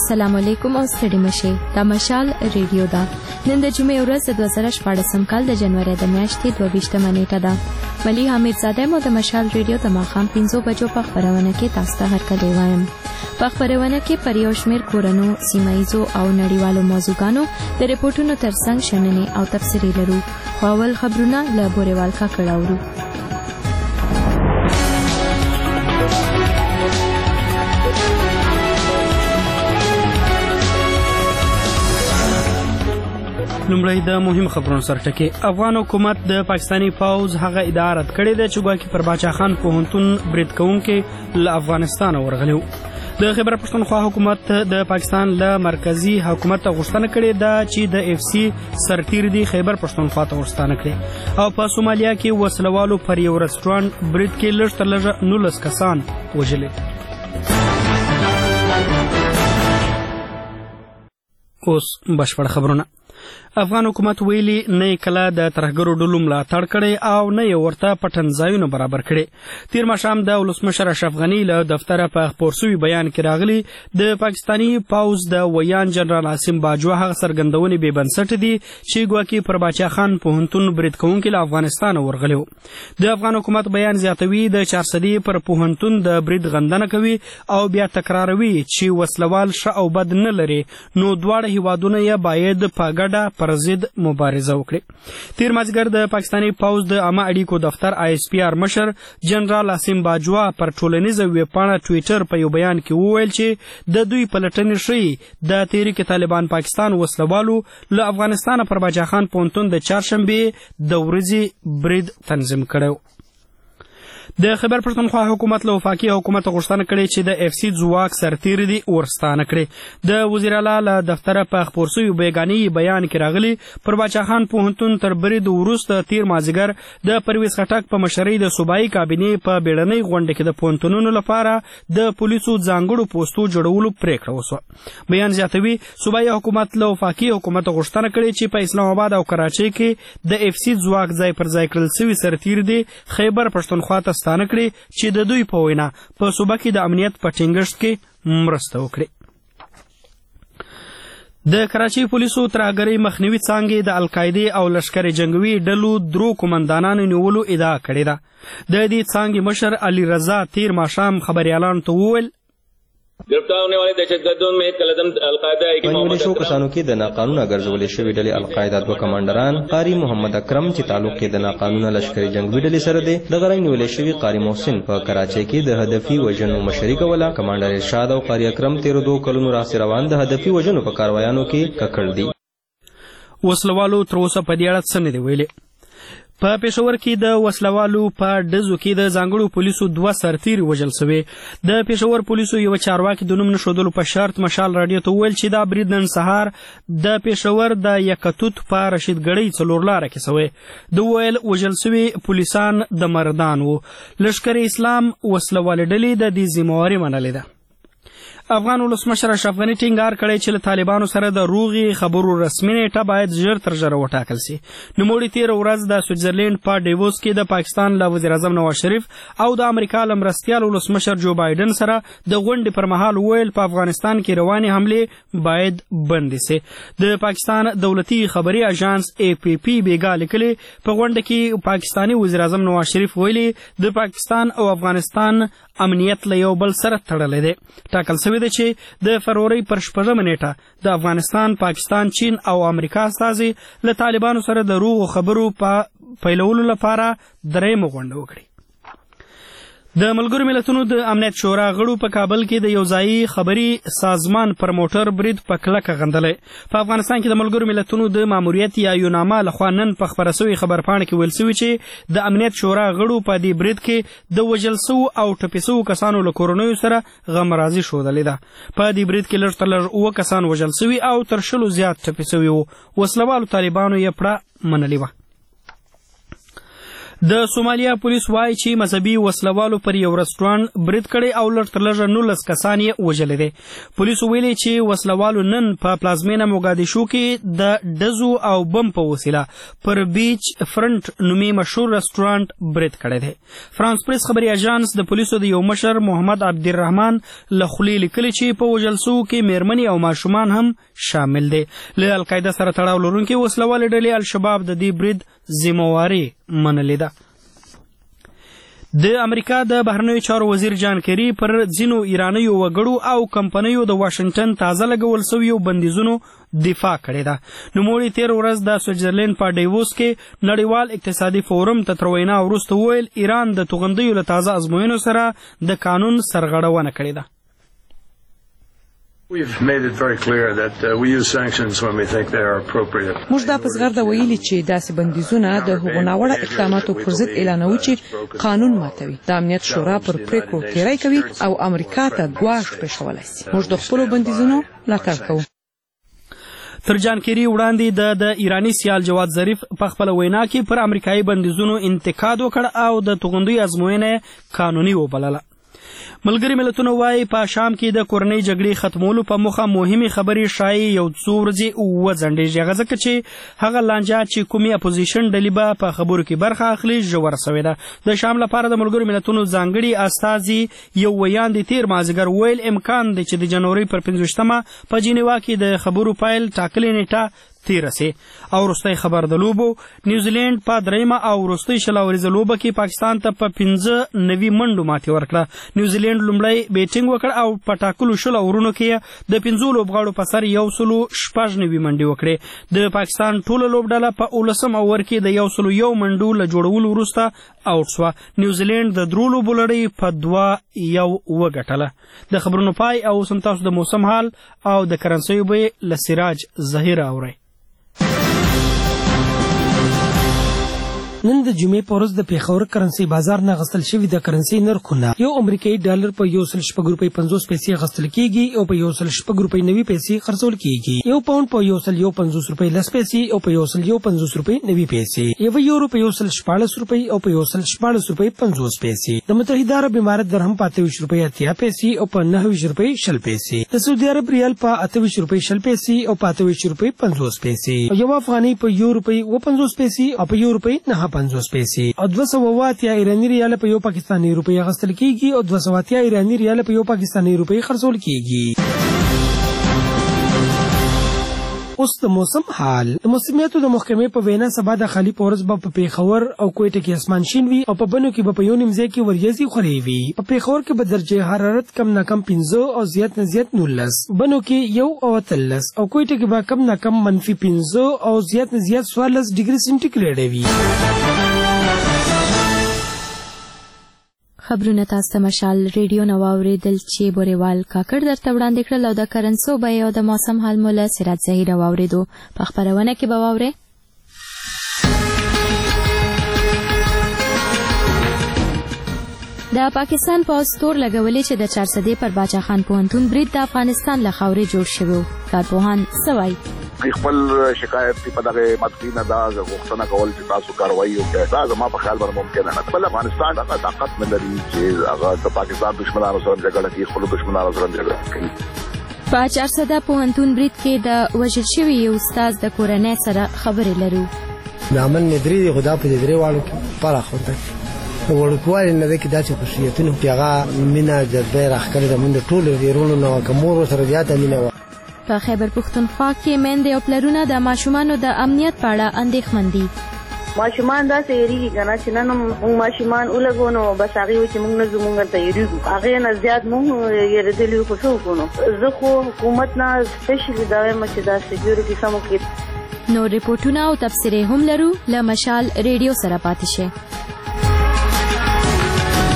السلام علیکم او ستړي مشه دا مشال ریډیو دا نن د جمعې ورځ د 2014 کال د جنوري د میاشتې 22 نیټه ده ملي حمید زاده مو د مشال ریډیو د ماخام 5 بجو په خبرونه کې تاسو ته هرکلی وایم په خبرونه کې پر یو شمېر کورونو سیمایزو او نړیوالو موضوعګانو د ریپورتونو ترڅنګ شننې او تفسیري لرو خو اول خبرونه له بوريوال کا کړاوړو لومړی د مهم خبرونو سره ټکی افغان حکومت د پاکستانی فوز هغه اداره رد کړې ده چې ګواکې پر باچا خان پوهنتون برید کوونکي له افغانستان ورغلي د خیبر پښتونخوا حکومت د پاکستان له مرکزی حکومت غوښتنه کړې ده چې د اف سی سرتیر دی خیبر پښتونخوا ته ورستانه کړي او په سومالیا کې وسلوالو پر یو رستورانت برید کې لږ تر لږه 19 کسان وژلي اوس بشپړ خبرونه افغان حکومت ویلي نه کله د ترهګرو ډلو ملاتړ کړی او نه یې ورته پټنځایونه برابر کړي تیر ماښام د ولسمشر اشرف غني له دفتره په خپور شوي بیان کې راغلي د پاکستانی پوځ د ویان جنرال عاصم باجوه هغه څرګندونې بې بنسټه دي چې ګواکې پر باچا خان پوهنتون برید کوونکي له افغانستانه ورغلي د افغان حکومت بیان زیاتوي د 400 پر پوهنتون د برید غندنه کوي او بیا تکراروي چې وسلوال ښه او بد نه لري نو دواړه هیوادونه یې باید په ګډه پر ضد مبارزه وکړي تیر مازیګر د پاکستانی پوځ د عامه اړیکو دفتر آی اس پی آر مشر جنرال عاصم باجوه پر ټولنیزه ویبپاڼه ټویټر په یو بیان کې وویل چې د دوی پلټنې ښیي د تحریک طالبان پاکستان وسلوالو له افغانستانه پر باچا خان پوهنتون د چهارشنبې د ورځې برید تنظیم کړی د خیبر پښتونخوا حکومت له وفاقي حکومت غوښتنه کړې چې د اف سی ځواک سرتیر دي ورستانه کړي د وزیر اعلی له دفتره په خپور شوي بیګاني بیان کې راغلي پر باچا خان پوهنتون تر برید وروسته تیر مازیګر د پرویز خټک په مشرۍ د صوبایي کابینې په بیړنۍ غونډه کې د پوهنتونونو لپاره د پولیسو ځانګړو پوستو جوړولو پریکړه وشوه بیان زیاتوي صوبایي حکومت له وفاقي حکومت غوښتنه کړې چې په اسلام آباد او کراچۍ کې د اف سی ځواک ځای پر ځای کړل شوي سرتیر دي خیبر پښتونخوا ته ستانه کړي چې د دوی په وینا په صوبه کې د امنیت په ټینګښت کې مرسته وکړي د کراچۍ پولیسو ترهګرۍ مخنیوي څانګې د القاعدې او لشکر جنګوي ډلو درو قومندانانو نیولو ادعا کړې ده د دې څانګې مشر علي رضا تیر ماښام خبریالانو ته وویل गिरफ्तार होने वाले दहशतगर्दों में कलदम अलकायदा की मोहम्मद शो कसानों के दना कानून गर्जवले शवी डले अलकायदा दो कमांडरान कारी मोहम्मद अकरम ची तालुक के दना कानून लश्करी जंगवी डले सरदे दगरंग वले शवी कारी मोहसिन प कराची के द हदफी वजन मशरी कवला कमांडर इरशाद और कारी अकरम 13 कलून रास्ते रवान द हदफी वजन पर कार्रवाइयों के ककड़ दी वसलवालो त्रोसा पदियाड़ा सने दे वेले په پېښور کې د وسلوالو په ډزو کې د ځانګړو پولیسو 2 سرتیر وژل شوي د پېښور پولیسو یو چارواکي د نوم نښودلو په شرط مشال راډیو ته وویل چې دا برید نن سهار د پېښور د یکتوت په رشیدګړۍ 4 لاره کې شوی د ویل وژل شوي پولیسان د مردان وو لشکر اسلام وسلوالې ډلې د دې ذمہواري منلې ده افغان ولسمشر اشرف غني ټینګار کړی چې له طالبانو سره د روغي خبرو رسمي نیټه باید ژر تر ژره وټاکل شي نوموړي تیر ورځ د سویټزرلینډ په ډیووس کې د پاکستان له وزیر اعظم نواز شریف او د امریکا له مرستیال ولسمشر جو بایدن سره د غونډې پر مهال ویل په افغانستان کې روانې حملې باید بندې شي د پاکستان دولتي خبري اژانس اے پی پی بیګا لیکلي په غونډه کې پاکستاني وزیر اعظم نواز شریف ویلي د پاکستان او افغانستان امنیت له یو بل سره تړلی دی ټاکل شوی دی چې د فروری پر 8 نیټه د افغانستان پاکستان چین او امریکا استازي له طالبانو سره د روغو خبرو په پیلولو لپاره درېیمه غونډه وکړي د ملګرو ملتونو د امنیت شورا غړو په کابل کې د یو ځایي خبري سازمان پر موټر برید په کلکه غندلی په افغانستان کې د ملګرو ملتونو د ماموریت یا یوناما لخوا نن په خپره شوې خبرپاڼه کې ویل شوي چې د امنیت شورا غړو په دې برید کې د وژل شوو او ټپي شوو کسانو له کورنیو سره غمرازي ښودلې ده په دې برید کې لږ تر لږ 7 کسان وژل شوي او تر 20 زیات ټپي شوي وو وسلوالو طالبانو یې پړه منلې وه د سومالیا پولیس وایي چې مذهبي وسلوالو پر یو رستورانټ برید کړی او لږ تر لږه 19 کسان یې وژلي دي. پولیسو ویلي چې وسلوالو نن په پلازمینه موګادیشو کې د ډزو او بم په وسیله پر بیچ فرنٹ نومي مشهور رستورانټ برید کړی دی. فرانس پریس خبري اژانس د پولیسو د یو مشر محمد عبدالرحمن له خولې لیکلي چې په وژل سوو کې میرمنې او ماشومان هم شامل دي. له القاعده سره تړاو لرونکي وسلوالې ډلې الشباب د دې برید ذمهواري منلې ده. د امریکا د بهرنیو چارو وزیر جان کیری پر ځینو ایرانیو وګړو او کمپنیو د واشنگټن تازه لګول سویو بندیزونو دفاع کړې ده. نوموړي تیر ورځ د سویټزرلینډ په ډیووس کې نړیوال اقتصادي فورم ته تر وینا وروسته وویل ایران د توغندیو له تازه ازموینو سره د قانون سرغړونه کړې ده. We've made it very clear that we use sanctions when we think they are appropriate. موږ دا په زغرده ویلي چې داسې بندیزونه د هغو ناوړه اقداماتو پر ضد اعلانوي چې قانون ماتوي. د امنیت شورا پر پریکړو تیری کوي او امریکا ته ګواښ پېښولی شي. موږ د خپلو بندیزونو ملاتړ کوو. تر جان کیری وړاندې د ایرانی سیال جواد ظریف په خپل وینا کې پر امریکایي بندیزونو انتقاد وکړ او د توغندیو ازموینه قانوني وبلله. ملګري ملتونه وایي په شام کې د کورنۍ جګړې ختمولو په موخه مهمې خبرې شایي یو څو ورځې وځنډېږي. هغه ځکه چې هغه لانجه چې کومې اپوزیشن ډلې به په خبرو کې برخه اخلي ژوره سوې ده. د شام لپاره د ملګرو ملتونو ځانګړي استازي یو ویاند تیر مازدیګر ویل امکان دی چې د جنوري پر 15مه په جنیوا کې د خبرو پیل ټاکلې نیټه تیره سي. او وروستی خبر د لوبو نیوزیلینډ په درېیمه او وروستۍ شلاوریزه لوبه کې پاکستان ته په 15 نوي منډو ماتې ورکړه. نیوزیلینډ لومړی بیټینګ وکړ او په ټاکلو 16 اورونو کې د 15 لوبغاړو په سر 196 منډې وکړې. د پاکستان ټوله لوبډله په 19 اوور کې د 101 منډو له جوړولو وروسته آوټ شوه. نیوزیلینډ د درو لوبو لړۍ په 2-1 وګټله. د خبرونو پای او سم تاسو د موسم حال او د کرنسیو بیې له سراج ظهیر اورئ. نن د جمعې په ورځ د پیښور کرنسي بازار نه غستل شوي د کرنسي نرخونه یو امریکایي ډالر په 1.50 روپۍ 50 پیسې غستل کیږي او په 1.50 روپۍ 90 پیسې خرڅول کیږي. یو پاوند په 1.50 روپۍ 10 پیسې او په 1.50 روپۍ 90 پیسې. یو یورو په 1.14 روپۍ او په 1.14 روپۍ 50 پیسې. د متحده عرب امارات درهم په 28 روپۍ 80 پیسې او په 29 روپۍ 60 پیسې. د سعودي عرب ریال په 28 روپۍ 60 پیسې او په 28 روپۍ 50 پیسې. یو افغاني په 1 روپۍ 50 پیسې او په 1 روپۍ 50 پیسې. او 280 ایرانی ریال په یو پاکستاني روپۍ غستل کیږي او 280 ایرانی ریال په یو پاکستاني روپۍ خرڅول کیږي. اوس د موسم حال. د موسمیاتو د محکمې په وینا سبا د خالي پورز په پیښور او کوټه کې اسمان شین وي او په بنو کې په یو نیم ځای کې وریځي خوري وي. په پیښور کې به درجه حرارت کم نه کم 15 او زیات نه زیات 19. بنو کې 1 او 13 او کوټه کې به کم نه کم -15 او زیات نه زیات 14 ډیګري سنټیګریډ وي. خبرونه تاسو ته مشال ریډیو نو اوریدل چې بوريوال کاکړ درته وړاندې کړل او د کرنسو بیه او د موسم حال مولا سراج ظهیر اوریدو په خبرونه کې به واوري. د پاکستان پوز تور لګولې چې د 400 پر باچا خان پوهنتون برید د افغانستان له خاورې جوړ شوی. کارپوهان سوای خپل شکایت په دغه متقینه دا غوښتنه کول چې تاسو کاروایی وکړئ. دا زما په خیال باندې ممکن نه. بل افغانستان هغه طاقت نه لري چې هغه د پاکستان دشمنانو سره جګړه کوي، خپل دشمنانو سره جګړه کوي. په 400 پوهنتون برید کې د وژل شوي یو استاد د کورنۍ سره خبرې لرو. نامن ندري خدا په دې واړو کې پراخه ورکوال نه ده کې داسې خصوصیتونه چې هغه مینا جذبه راخکړه د موږ ټول ویرونو نو کومور سره زیاته مینه. په خیبر پختونخوا کې میندې او پلرونه د ماشومانو د امنیت په اړه اندېښمن دي. ماشومان دا سېریږي کنه چې نن موږ ماشومان ولګونو بس هغه چې موږ نه زمونږ ته یریږو هغه نه زیات موږ یریدلی خو شو کوو. زه خو حکومت نه سپیشلی دا وایم چې دا سکیورټي سمو کې نو ریپورتونه او تفسیرې هم لرو. له مشال ریډیو سره پاتې شئ.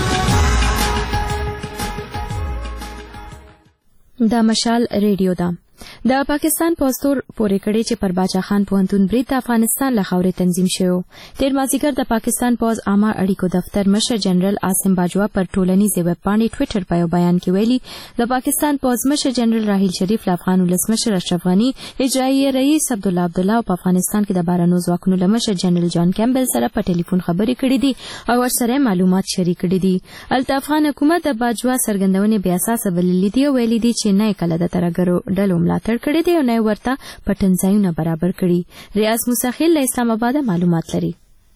د مشال ریډیو دا د پاکستان پوسټور پورې کړي چې پر باچا خان پوهنتون برید د افغانستان له خاورې تنظیم شوی. تیر مازیګر د پاکستان پوز عامه اړیکو دفتر مشر جنرال عاصم باجوا پر ټولنیزې ویب پاڼې ټویټر په یو بیان کې ویلي د پاکستان پوز مشر جنرال راحیل شریف له افغان ولس مشر اشرف غني، اجرایي رئیس عبدالله عبدالله او په افغانستان کې د بهرنیو ځواکونو له مشر جنرال جان کیمبل سره په ټلیفون خبرې کړې دي او ورسره معلومات شریک کړي دي. الته افغان حکومت د باجوا څرګندونې بې اساسه بللي دي او ویلي دي چې نه کله د ترهګرو ډلو ملاتړ کړی دی او نه ورته پټن ځایونه برابر کړي. ریاض موسی له اسلام آباد معلومات لري.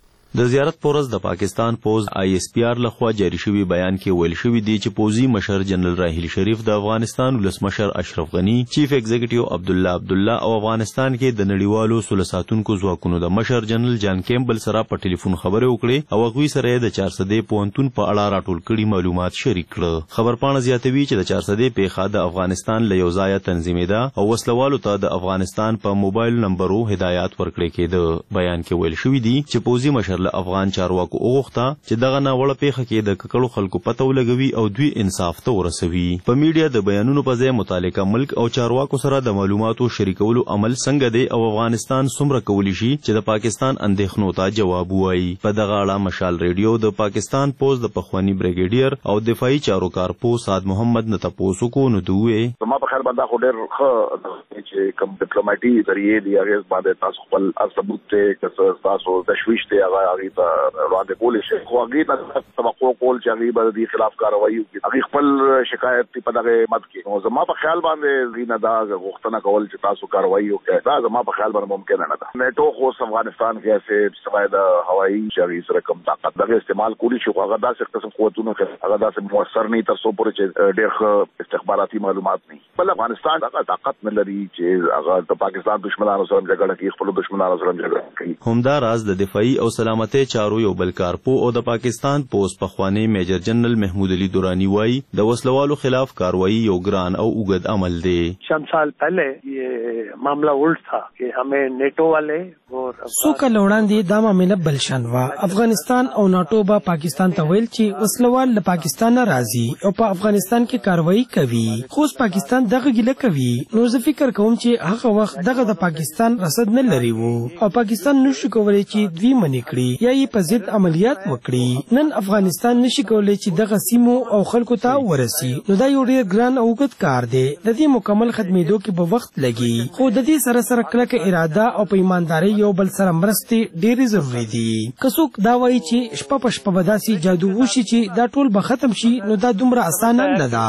د زیارت پورز د پاکستان پوز ISPR لخوا جاری شوی بیان کې ویل شوی دی چې پوزي مشر جنرال راحیل شریف د افغانستان ولسمشر اشرف غني، چیف ایگزیکټیو عبدالله عبدالله او افغانستان کې د نړیوالو سوله ساتونکو ځواکونو د مشر جنرال جان کیمبل سره په ټلیفون خبرې وکړې او هغوی سره د 400 پوهنتون په اړه راټول کړي معلومات شریک کړه. خبرپاڼه زیاتوي چې د 400 پیښه د افغانستان له یو ځایه تنظیمېده او وسلوالو ته د افغانستان په موبایل نمبرو هدایات ورکړي کېده. بیان کې ویل شوی دی چې پوزي مشر له افغان چارواکو وغوښته چې دغه ناوړه پیښه کې د ککړو خلکو پته ولګوي او دوی انصاف ته ورسوي. په میډیا د بیانونو په ځای متعلقه ملک او چارواکو سره د معلوماتو شریکولو عمل څنګه دی او افغانستان څومره کولی شي چې د پاکستان اندېښنو ته جواب ووایي. په دغه اړه مشال ریډیو د پاکستان پوز د پخوانی بریګیډیر او دفاعي چارو کارپو سعد محمد نه تاسو کو نو دوی ما په خیال باندې خو ډېر ښه چې کوم ډیپلوماټي ذریعے دی هغه باندې تاسو خپل ثبوت ته که تاسو تشویش ته هغه وړاندې کولې شي خو هغه نه توقع کول چې هغه به د خلاف کاروایی وکړي. هغه خپل شکایت په دغه مد کې نو زما په خیال باندې زینه دا غوښتنه کول چې تاسو کاروایی وکړي دا زما په خیال باندې ممکن نه ده. نیټو خو افغانستان کې اسه سوای د هوایي شری سره کم طاقت دغه استعمال کولی شي خو هغه داسې قسم قوتونو کې هغه داسې موثر نه تر څو پورې چې ډېر استخباراتي معلومات نه بل افغانستان هغه طاقت نه لري چې هغه د پاکستان دشمنانو سره جګړه کوي خپل دشمنانو سره جګړه کوي. همدا راز د دفاعي او سلامتي چارو یو بل کارپو او د پاکستان پوز پخوانی میجر جنرال محمود علی دورانی وای د وسلوالو خلاف کاروائی یو ګران او اوږد عمل دی. چند سال پہلے یہ معاملہ الٹ تھا کہ ہمیں نیٹو والے اور سو کال وړاندې دا معاملہ بل شان وا. افغانستان او ناټو با پاکستان ته ویل چې وسلوال له پاکستان راځي او په افغانستان کې کاروائی کوي خو پاکستان دغه ګیله کوي. نو زه فکر کوم چې هغه وخت دغه د پاکستان رصد نه لري وو او پاکستان نشو کولای چې دوی منې کړي یا یې په ضد عملیات وکړي. نن افغانستان نشي کولای چې دغه سیمو او خلکو ته ورسي. نو دا یو ډېر ګران او اوږد کار دی. د دې مکمل خدمېدو کې به وخت لګي خو د دې سره سره کلکه اراده او په ایماندارۍ یو بل سره مرستې ډېرې ضروري دي. که څوک دا وایي چې شپه په شپه به داسې جادو وشي چې دا ټول به ختم شي نو دا دومره اسانه نه ده.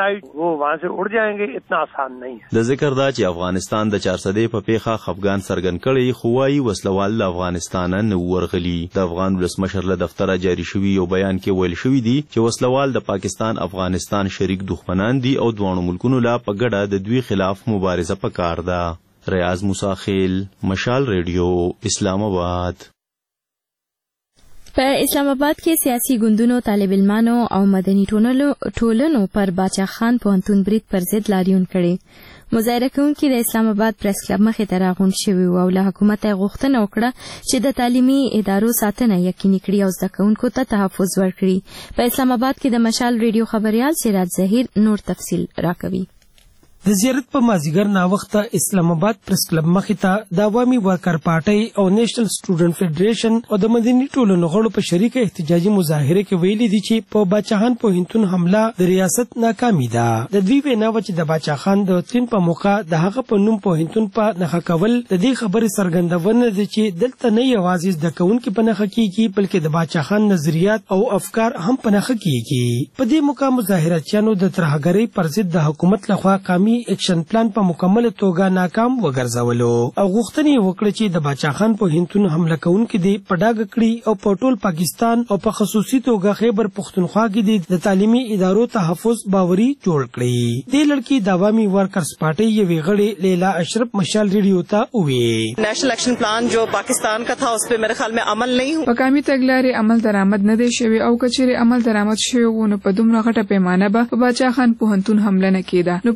د ذکر دا چې افغانستان د 400 په پیښه خفګان څرګند کړی خو وايي وسلوال له افغانستان نه ورغلي. د افغان ولسمشر له دفتره جاری شوی یو بیان کې ویل شوی دی چې وسلوال د پاکستان افغانستان شریک دښمنان دي او دوه ملکونو لا په ګډه د دوی خلاف مبارزه پکار ده. ریاض موسی خیل، مشال ریډیو، اسلام آباد. په اسلام آباد کې سیاسي ګوندونو، طالب علمانو او مدني ټولنو پر باچا خان پوهنتون برید پر ضد لاریون کړي. مظاهره کوونکي د اسلام آباد پریس کلب مخې ته راغونډ شوي وو او له حکومت یې غوښتنه وکړه چې د تعلیمي ادارو ساتنه یقیني کړي او زده کوونکو ته تحفظ ورکړي. په اسلام آباد کې د مشال ریډیو خبريال سراج ظهیر نور تفصیل راکوي. د زیارت په مازیګر ناوخته اسلام آباد پریس کلب مخې ته د عوامي ورکر پارټۍ او نېشنل سټوډنټ فیډریشن او د مدني ټولنو غړو په شریکه احتجاجي مظاهره کې ویلي دي چې په باچا خان پوهنتون حمله د ریاست ناکامي ده. د دوی وینا و چې د باچا خان د ترین په موقع د هغه په نوم پوهنتون په نښه کول د دې خبرې څرګندونه ده چې دلته نه یوازې زده کوونکي په نښه کیږي بلکې د باچا خان نظریات او افکار هم په نښه کیږي. په دې موقع مظاهراتچیانو د ترهګرۍ پر ضد د حکومت لخوا قومي ایکشن پلان په مکمل توګه ناکام وګرځولو او غوښتنې وکړه چې د باچا خان پوهنتون حمله کوونکي دې په ډاګه کړي او په ټول پاکستان او په خصوصي توګه خیبر پښتونخوا کې د تعلیمي ادارو تحفظ باوري جوړ کړي. دې لړکې د عوامي ورکرز پارټۍ یوې غړې لیلا اشرف مشال ریډیو ته وویل نیشنل ایکشن پلان جو پاکستان کا تھا اس پہ میرے خیال میں عمل نہیں ہوا. په قومي تګلارې عمل درآمد نه دی شوی او کچېرې عمل درآمد شوی و نو په دومره غټه پیمانه به په باچا خان پوهنتون حمله نه کېده. نو په دې کې د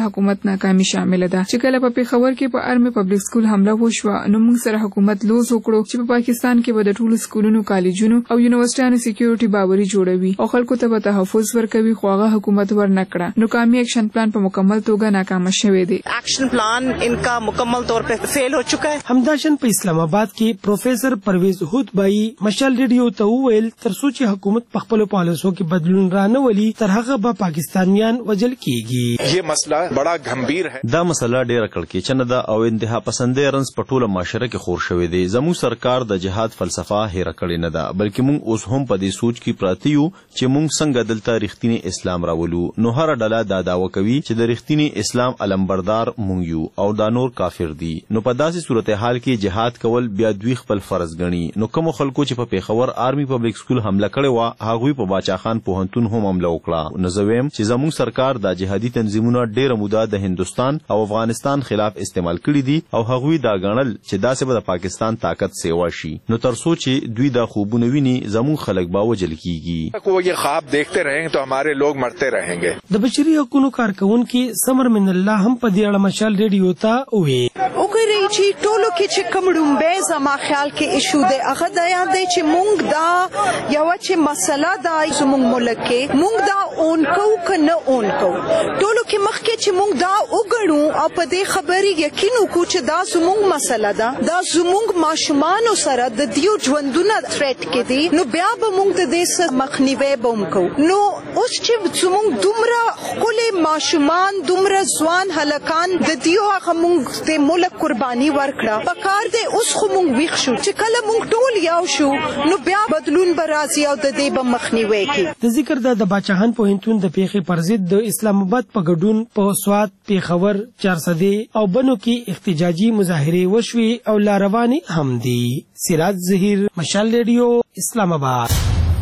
د حکومت ناکامي شامل ده چې کله په پیښور کې په ارمي پبلک سکول حمله وشوه نو موږ سره حکومت لوز وکړو چې په پاکستان کې به د ټولو سکولونو کالجونو او یونیورسيټانو سکیورټي باوري جوړوي او خلکو ته به تحفظ ورکوي خو هغه حکومت ورنکړه نو قومي ایکشن پلان په مکمل توګه ناکام شوی دی एक्शन प्लान इनका मुकम्मल तौर पे फेल हो चुका है। همداشان په اسلام آباد کې پروفیسر پرویز هودبای مشال ریډیو ته وویل تر څو چې حکومت په خپل پالیسو کې بدلون رانه ولي تر هغه به پاکستانیان وجل کیږي. یہ مسئلہ بڑا گمبھیر ہے. دا مسله ډیره کړکېچنه ده او انتها پسندې رنس په ټوله معاشره کې خور شوی دی. زموږ سرکار د جهاد فلسفه هېره کړې نه ده بلکې موږ اوس هم په دې سوچ کې پراته یو چې موږ څنګه دلته رښتینی اسلام راولو. نو هر ډله دا دعوه کوي چې د رښتینی اسلام علمبردار مونږ یو او دا نور کافر دي. نو په داسې صورتحال کې جهاد کول بیا دوی خپل فرض ګڼي. نو کوم خلکو چې په پیښور آرمي پبلک سکول حمله کړې و هغوی په باچا خان پوهنتون هم حمله وکړه. نو زه وایم چې زموږ سرکار د جهادي تنظیمونو ډیره موده د هندستان او افغانستان خلاف استعمال کړي دي او هغوی دا ګڼل چې داسې به د پاکستان طاقت سیوا شي. نو تر څو چې دوی دا خوبونه ویني زموږ خلک به وجل کیږي. کو یہ خواب دیکھتے رہیں تو ہمارے لوگ مرتے رہیں گے. د بشري حقوقو کارکونکو سمر من الله هم په دې اړه مشال ریډیو ته وې وګورئ چې ټولو کې چې کوم ډومبه زما خیال کې ایشو دی هغه دا یاد دی چې مونږ دا یو چې مسله دا زموږ ملک کې مونږ دا اون کو کنه اون کو ټولو کې مخکې چې مونږ دا وګړو او په دې خبرې یقین وکړو چې دا زموږ مسله ده دا زموږ ماشومان سره د دیو ژوندونه تھریټ کې دي نو بیا به مونږ د دې سره مخنیوي بوم کو. نو اوس چې زموږ دومره خپل ماشومان دومره ځوان هلکان د دیو هغه مونږ د ملک قرباني ورکړه پکار دی اوس خو مونږ ویښ شو چې کله مونږ ټول یو شو نو بیا بدلون به راځي او د دې به مخنیوي کوي. د ذکر د باچاخان پوهنتون د پیښې پر ضد د اسلام آباد په ګډون په سوات پیښور چارسدې او بنو کې احتجاجي مظاهرې وشوي او لاروانې هم دي. سراج ظهیر مشال ریډیو اسلام آباد.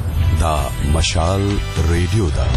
دا مشال ریډیو دا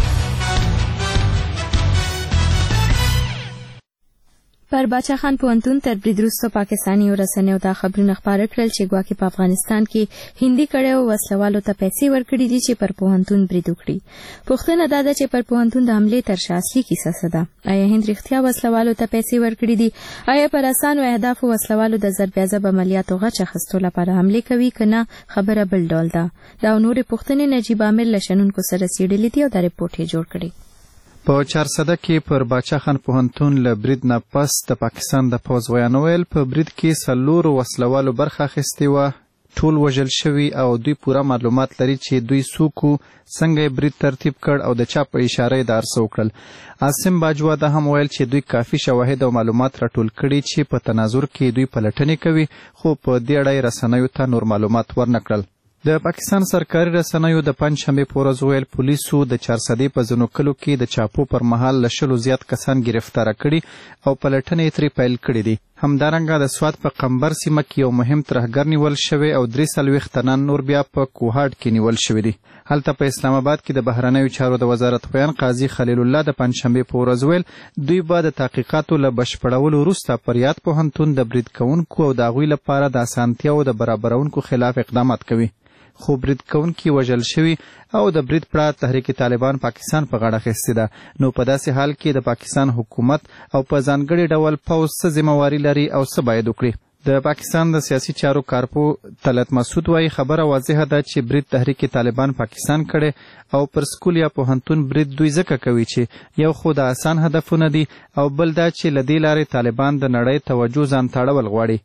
پر باچا خان پوهنتون تر برید وروسته پاکستاني رسنیو ته خبرونه خپاره کړل چې ګواکې په افغانستان کې هندي کړیو وسلوالو ته پیسې ورکړي دي چې پر پوهنتون برید وکړي. پوښتنه دا ده چې پر پوهنتون د حملې تر شا اصلي کیسه څه ده؟ آیا هند رښتیا وسلوالو ته پیسې ورکړي دي؟ آیا پر اسانو اهدافو وسلوالو د ضربیازب عملیاتو غچ اخیستو لپاره حملې کوي که نه خبره بل ډول ده؟ دا او نورې پوښتنې نجیب عامر له شنونکو سره څېړلې دي او دا رپورټ یې جوړ کړی. په چارسده کې پر باچا خان پوهنتون له برید نه پس د پاکستان د پوځ ویان ویل په برید کې 4 وسلوالو برخه اخیستې وه ټول وژل شوي او دوی پوره معلومات لري چې دوی څوک څنګه برید ترتیب کړ او د چا په اشاره یې دا ارڅه وکړل. عاصم باجوا دا هم ویل چې دوی کافي شواهد او معلومات راټول کړي چې په تناظر کې دوی پلټنې کوي خو په دې اړه یې رسنیو ته نور معلومات ورنکړل. د پاکستان سرکاري رسنیو د پنجشنبې په ورځ ویل پولیسو د چارسدې په ځینو کلو کې د چاپو پر مهال له 100 زیات کسان ګرفتاره کړي او پلټنې ترې پیل کړي دي. همدارنګه د سوات په قمبر سیمه کې یو مهم ترهګر نیول شوی او 43 تنان نور بیا په کوهاټ کې نیول شوی دي. هلته په اسلام آباد کې د بهرنیو چارو د وزارت خویان قاضي خلیل الله د پنجشنبې په ورځ ویل دوی به د تحقیقاتو له بشپړولو وروسته پر یاد پوهنتون د برید کوونکو او د هغوی لپاره د اسانتیاو د برابرونکو خلاف اقدامات کوي. خو برید کوونکي وژل شوي او د برید پړه تحریک طالبان پاکستان په غاړه اخیستې ده. نو په داسې حال کې د پاکستان حکومت او په ځانګړي ډول پوځ څه ذمهواري لري او څه باید وکړي؟ د پاکستان د سیاسي چارو کارپو طلعت مسعود وایي خبره واضحه ده چې برید تحریک طالبان پاکستان کړي او پر سکول یا پوهنتون برید دوی ځکه کوي چې یو خو د آسان هدفونه دي او بل دا چې له دې لارې طالبان د نړۍ توجه ځان ته اړول غواړي.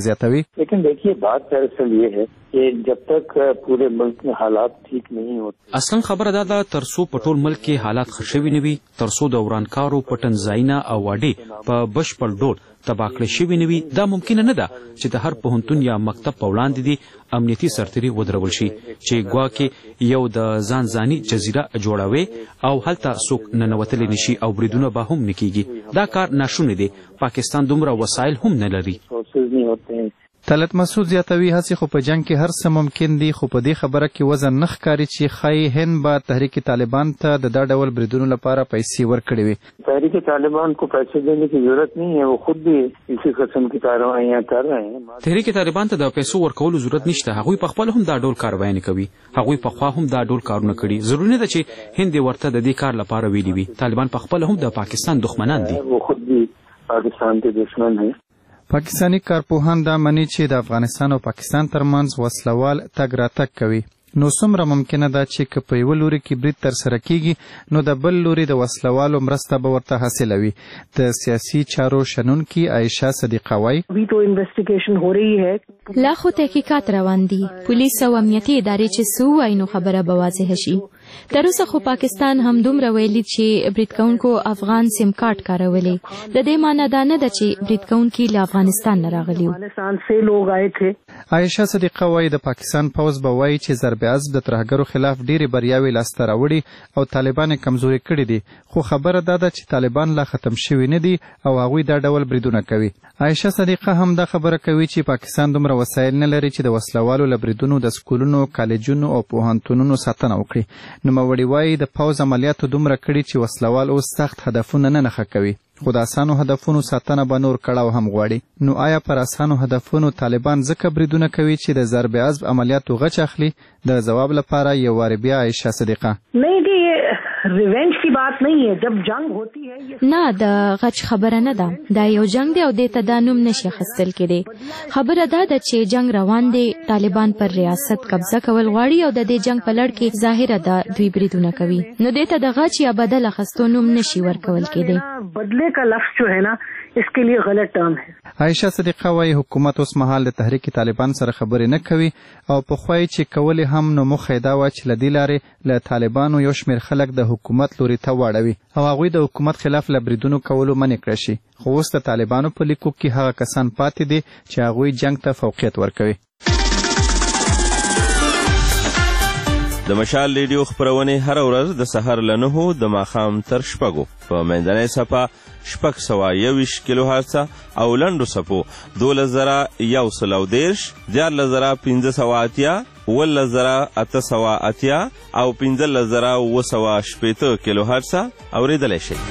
لیکن دیکھیے بات دراصل یہ ہے کہ جب تک پورے ملک میں حالات ٹھیک نہیں ہوتے اصلا خبره دا ده تر څو په ټول ملک کې حالات ښه شوي نه وي تر څو د ورانکارو پټن ځایونه او واډې په بشپړ ډول تباه کړل شوي نه وي دا ممکنه نه ده چې د هر پوهنتون یا مکتب په وړاندې دي امنیتي سرتیري ودرول شي چې ګواکې یو د ځان ځاني جزیره جوړوي او هلته څوک ننوتلی نشي او بریدونه به هم نه کیږي. دا کار ناشونی دی. پاکستان دومره وسایل هم نه لري. طلعت مسعود زیاتوي هڅې خو په جنگ کې هر څه ممکن دي، خو په دې خبره کې وزن نه ښکاري چې ښایي هند به تحریک طالبان ته د دا ډول بریدونو لپاره پیسې ورکړي وي. تحریک طالبان کو پیسے دینے کی ضرورت نہیں ہے، وہ خود بھی اسی قسم کی کاروائیاں کر رہے ہیں. تحریک طالبان ته د پیسو ورکولو ضرورت نشته، هغوی په خپل هم دا ډول کاروایي کوي، هغوی په خوا هم دا ډول کارونه کړي. ضروري نه ده چې هند ورته د دې کار لپاره ویلي وي. طالبان په خپل هم د پاکستان دښمنان دي، وہ خود بھی پاکستان کے دشمن ہیں. پاکستانی کارپوهان دا مني چې د افغانستان او پاکستان ترمنځ وسلوال تګ راتګ کوي. نو څومره ممکنه ده چې که په یوه لوري کې برید ترسره کیږي نو د بل لوري د وسلوالو مرسته به ورته حاصله وي. د سیاسي چارو شنونکي عایشه صدیقه وایي ابھی تو انویسټیګیشن هو رہی ہے، لا خو تحقیقات روان دي. پولیس او امنیتي ادارې چې څه وایي نو خبره به واضح شي. تر اوسه خو پاکستان هم دومره ویلي چې برید کوونکو افغان سیم کارت کارولې. د دې معنی دا نه ده چې برید کوونکي له افغانستان نه راغلي وو. عایشه صدیقه وایي د پاکستان پوځ به وایي چې ضرب عضب د ترهګرو خلاف ډېرې بریاوې لاسته راوړي او طالبان یې کمزوري کړي دي، خو خبره دا ده چې طالبان لا ختم شوي نه دي او هغوی دا ډول بریدونه کوي. عایشه صدیقه هم دا خبره کوي چې پاکستان دومره وسایل نه لري چې د وسلوالو له بریدونو د سکولونو، کالجونو او پوهنتونونو ساتنه وکړي. نوموړي وایي د پوځ عملیاتو دومره کړي چې وسلوال اوس سخت هدفونه نه نښه کوي، خو د اسانو هدفونو ساتنه به نور کړاو هم غواړي. نو آیا پر اسانو هدفونو طالبان ځکه بریدونه کوي چې د ضرب عضب عملیاتو غچ اخلي؟ د جواب لپاره یو وار بیا عایشه صدیقه ریونج کی بات نہیں ہے، جب جنگ ہوتی ہے نه د غچ خبره نه ده. دا یو جنگ دی او د تدانوم نشي اخیستل کېدی. خبره دا ده چې جنگ روان دی، طالبان پر ریاست قبضه کول غواړي او د دې جنگ په لړ کې ظاهره ده دوی بریدونه کوي. نو د ته د غچ یا بدل اخیستو نوم نشي ورکول کېدی. بدله کا لفظ جو ہے نا اس کے لیے غلط ټرم ہے. عایشه صدیقه وایي حکومت اوس مهال د تحریک طالبان سره خبرې نه کوي او پخوا یې چې کولې هم نو موخه یې دا وه چې له دې لارې له طالبانو یو شمېر خلک د حکومت لوري ته واړوي او هغوی د حکومت خلاف له بریدونو کولو منع کړی شي. خو اوس د طالبانو په لیکو کې هغه کسان پاتې دي چې هغوی جنگ ته فوقیت ورکوي. د مشال ریډیو خپرونې هر ورځ د سحر له 9 د ماښام تر 6 په منځنۍ صفحه 621 کیلو هرتز او لنډو صفحو 12130 14580 11880 او 15780 کیلو هرتز اوریدلی شئ.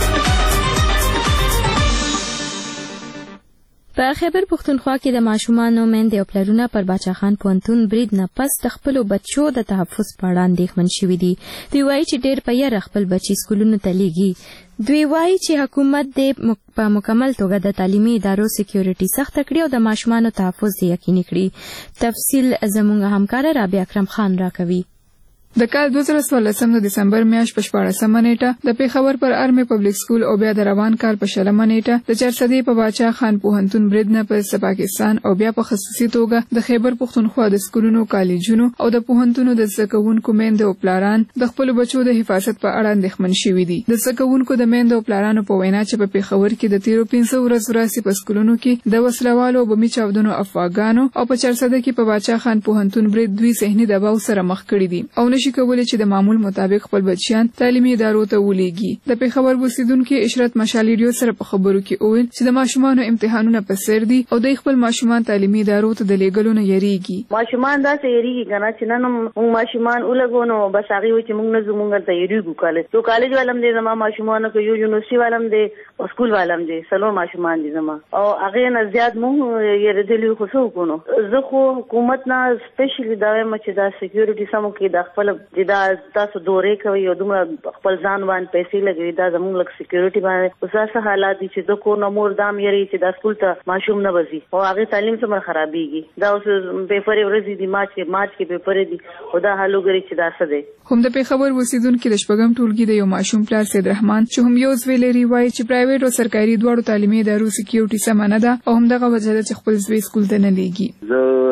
په خیبر پښتونخوا کې د ماشومانو میندې او پلرونه پر باچا خان پوهنتون برید نه پس د خپلو بچو د تحفظ په اړه اندېښمن شوي دي. دوی وایي چې ډېر په یره خپل بچي سکولونو ته لیږي. دوی وایي چې حکومت دې په مکمل توګه د تعلیمي ادارو سکیورټي سخته کړي او د ماشومانو تحفظ یقیني کړي. تفصیل زموږ همکار رابعه اکرم خان راکوي. د کال 2014 د دسمبر میاشت په 14مه نیټه د پیښور پر ارمي پبلک سکول او بیا د روان کال په 16مه نیټه د چرسدې په باچا خان پوهنتون برید نه پس پاکستان او بیا په خصوصي توګه د خیبر پښتونخوا د سکولونو، کالجونو او د پوهنتونو د زده کوونکو میندې او پلاران د خپل بچو د حفاظت په اړه اندېښمن شوي دي. د زده کوونکو د میندې او پلارانو په وینا چې په پیښور کې د تیرو 500 ورځو راځي په سکولونو کې د وسلوالو او بمي چاودنو افواګانو او په چرسده کې په باچا خان پوهنتون برید دوی ذهني دباو سره مخ کړي دي او نشي کولای چې د معمول مطابق خپل بچیان تعلیمي ادارو ته ولېږي. د پیښور اوسیدونکو اشرت مشال ریډیو سره په خبرو کې وویل چې د ماشومانو امتحانونه په سر دي او د خپل ماشومان تعلیمي ادارو ته د لیږلو نه یریږي. ماشومان دا یریږي کنه چې نن موږ ماشومان ولګونو بس هغه و چې موږ نه زموږ ته یریږو کالج. تو کالج والم دې زما ماشومانو کې یو یونیورسيټي والم دې او سکول والم دې سلو ماشومان دې زما او هغه نه زیات موږ یریدلی خو څه وکړو. زه خو حکومت نه سپیشلی دا وایم چې دا سکیورټي سمو کې د خپل دا تاسو دورې کوي او دومره خپل ځان باندې پیسې لګوي. دا زموږ لږ سکیورټي باندې اوسه حالات دي چې د کور نه مور دام یری چې د سکول ته ماشوم نه وځي او هغه تعلیم څومره خرابېږي. دا اوس پیپر ورځي دي مارچ کې پیپر دي او دا حالوګری چې دا څه دی. هم د پیښور اوسیدونکو د شپږم ټولګي د یو ماشوم پلار سید رحمان چې هم یو ځوی لري وایي چې پرایویټ او سرکاري دواړو تعلیمي ادارو سکیورټي سم نه ده او هم دغه وجه ده چې خپل ځوی سکول ته نه لیږي. زه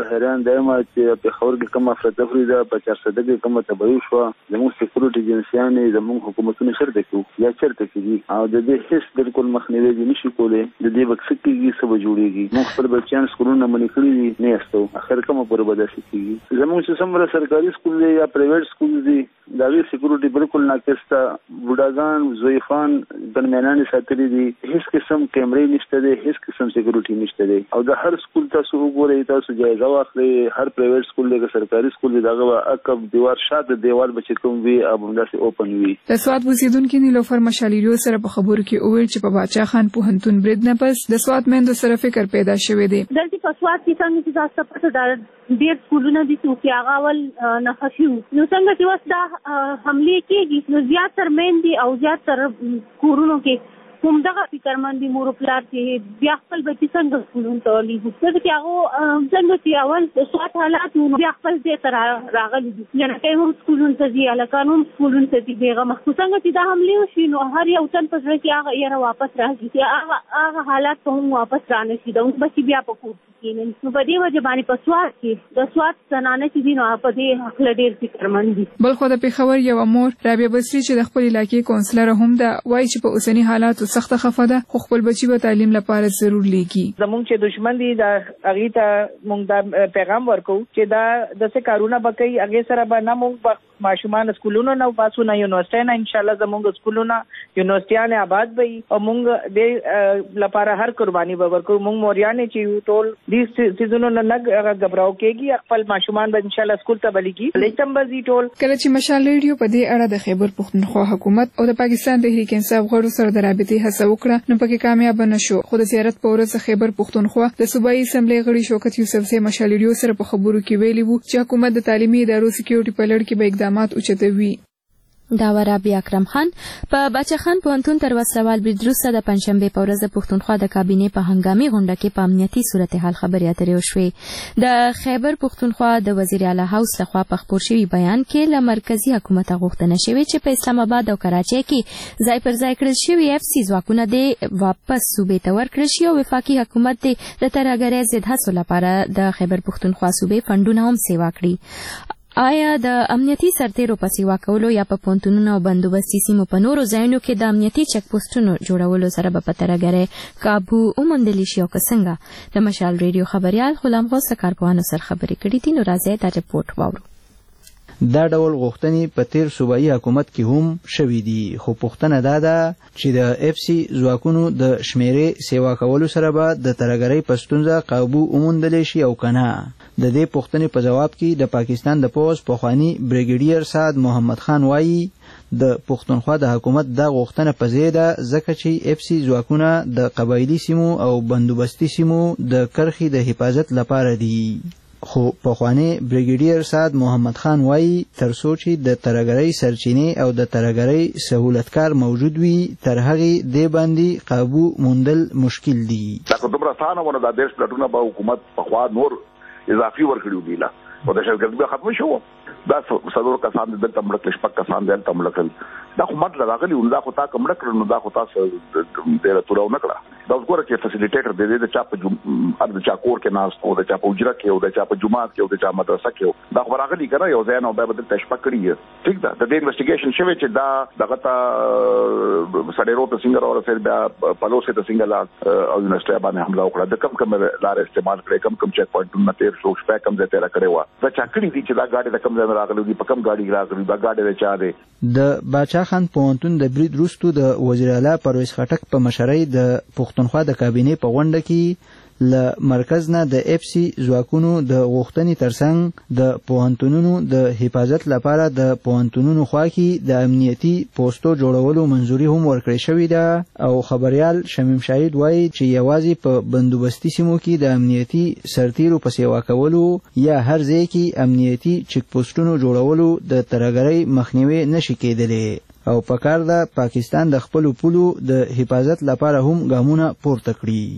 حیران دی چې پېښور کې کومه افراتفري ده په 400 کې کومه تبعیض شو زموږ سکیورټي ایجنسیانې زموږ حکومتونه چیرته کوي یا چیرته کوي او د دې هیڅ بالکل مخنیوي نشي کولی د دې وکړي کېږي څه به جوړېږي موږ خپل بچیان سکولونه منې کړي دي نه استو اخر کومه پورې به داسې کېږي زموږ چې څومره سرکاري سکول دی یا پرایویټ سکول دی د هغې سکیورټي بالکل ناقص ده بوډاګان ضعیفان ګنمینانې ساتلي دي هیڅ قسم کیمرې نشته دی هیڅ قسم سکیورټي نشته دی او د هر سکول تاسو وګورئ تاسو جایزه واخلئ هر پرایویټ سکول دی که سرکاري سکول دی د هغه به عقب دیوار شاته دیوال به چې کوم وي او همداسې اوپن وي د سوات اوسېدونکي نیلوفر مشالیریو سره په خبرو کې وویل چې په باچا خان پوهنتون برید نه پس د سوات میندو سره فکر پیدا شوی دی دلته په سوات کې څنګه چې تاسو پته دا ډېر سکولونه دي چې هغه ول نه خشيو نو څنګه چې وس دا حمله کېږي نو زیاتره میندې او زیاتره کورونو کې کوم دغه فکرمند دي مور پلار چې بیا خپل بچی څنګه سکولونو ته لیږي څه چې هغه څنګه چې اول د سوات حالات نو بیا خپل ځای ته راغلي دي جنکه هم سکولونو ته ځي الکانو سکولونو ته ځي بیغمه څنګه چې دا حمله وشي نو هر یو تن په ځای کې هغه یې واپس راځي چې هغه حالات ته هم واپس رانه شي دا بچی بیا په کور کې نو په دې وجه باندې په سوات کې د سوات زنانه چې دي نو په دې حق ډېر فکرمند دي بل خو د پېښور یو مور رابعه بصري چې د خپل علاقې کونسلر هم ده وایي چې په اوسنی حالاتو سخت خفه ده خو خپل بچي به تعلیم لپاره ضرور لیږي زمونږ چې دشمن دي دا هغه ته مونږ دا پیغام ورکو چې دا د څه کارونه بکې هغه سره به نه مونږ ماشومان سکولونو نه باسو نه یونیورسيټي نه ان شاء الله زمونږ سکولونه یونیورسيټي آباد وي او مونږ د لپاره هر قرباني به ورکو مونږ موریانه چې ټول دې سيزونو نه غبراو کېږي خپل ماشومان به ان شاء الله سکول ته بلېږي لیکن به ټول کله چې مشال ریډیو په دې اړه د خیبر پښتونخوا حکومت او د پاکستان تحریک انصاف غړو سره د رابطې هڅه وکړه نو پکې کامیاب نشو خو د زیارت په ورځ خیبر پښتونخوا د صوبایي اسمبلی غړي شوکت یوسفزی مشال ریډیو سره په خبرو کې ویلي وو چې حکومت د تعلیمي ادارو سکیورټي په لړ کې به اقدامات اوچتوي دا ورابي اکرم خان په باچا خان پوهنتون تر وسلوال برید وروسته د پنځشنبې په ورځ پښتونخوا د کابینې په هنګامي غونډه کې په امنیتي صورتحال خبرې اترې وشوې د خیبر پښتونخوا د وزیر اعلی هاوس لخوا په خپور شوي بیان کې له مرکزي حکومت غوښتنه شوې چې په اسلام آباد او کراچۍ کې ځای پر ځای کړل شوي FC ځواکونه د واپس صوبې ته ورکړل شي او وفاقي حکومت د ترهګرۍ ضد هڅو لپاره د خیبر پښتونخوا صوبې فنډونه هم سیوا کړي آیا د امنیتي سرتیرو په سیوا کولو یا په پونتونونو او بندوبستي سیمو په نورو ځایونو کې د امنیتي چک پوسټونو جوړولو سره به په ترهګرۍ کابو وموندلی شي او که څنګه د مشال ریډیو خبريال غلام غوث کارپوهانو سره خبرې کړې دي نو راځئ دا رپورټ واورو دا ډول غوښتنې په تیر صوبایي حکومت کې هم شوي دي خو پوښتنه دا ده چې د FC ځواکونو د شمیرې سیوا کولو سره به د ترهګرۍ په ستونزه قابو وموندلی شي او که نه د دې پوښتنې په جواب کې د پاکستان د پوځ پخواني بریګیډیر سعد محمد خان وایي د پښتونخوا د حکومت دا غوښتنه په ځای ده ځکه چې FC ځواکونه د قبایلي سیمو او بندوبستي سیمو د کرښې د حفاظت لپاره دي خو پخوانی بریګیډیر سعد محمد خان وایي ترڅو چې د ترهګرۍ سرچینې او د ترهګرۍ سهولتکار موجود وي تر هغې دې باندې قابو موندل مشکل دي دا که دومره اسانه ونه دا دیش پلټونه به حکومت پخوا نور اضافي ورکړي دي لا او د شرکت به ختم شو دا څلور کسان دلته مړه کړل شپږ کسان دلته مړه کړل دا خو مطلب راغلی دا خو تا کوم مړه کړل نو دا خو تاسو ډېر تورو نه کړه دا وګوره چې فیسیلیټیټر دی د چا په د چا کور کې ناست او د چا په حجره کې او د چا په جماعت کې او د چا مدرسه کې دا خو راغلی کنه یو ځای نو به دلته شپږ کړی ٹھیک ده د دې انویسټیګیشن شوی چې دا دغه تا سړیرو ته څنګه راوړل بیا پلوسه ته څنګه لا او یونیورسيټي باندې حمله وکړه د کم لار استعمال کړي کم چیک پوینټونه تیر شو شپه کم ځای ته راکړی و دا چا کړی دي چې دا گاډي د کم ځای راغلی دي په کم گاډي راغلی دا گاډي د چا دی د باچا خان پوهنتون د برید وروسته د وزیر اعلی پرویز خټک په مشرۍ د پښتونخوا د کابینې په غونډه کې له مرکز نه د FC ځواکونو د غوښتنې ترڅنګ د پوهنتونونو د حفاظت لپاره د پوهنتونونو خوا کې د امنیتي پوسټو جوړولو منظوري هم ورکړې شوې ده او خبريال شمیم شاهد وایي چې یوازې په بندوبستي سیمو کې د امنیتي سرتیرو په سیوا کولو یا هر ځای کې امنیتي چک پوسټونو جوړولو د ترهګرۍ مخنیوي نشي کېدلی او پکار ده پاکستان د خپل پولو د حفاظت لپاره هم ګامونه پورته کړي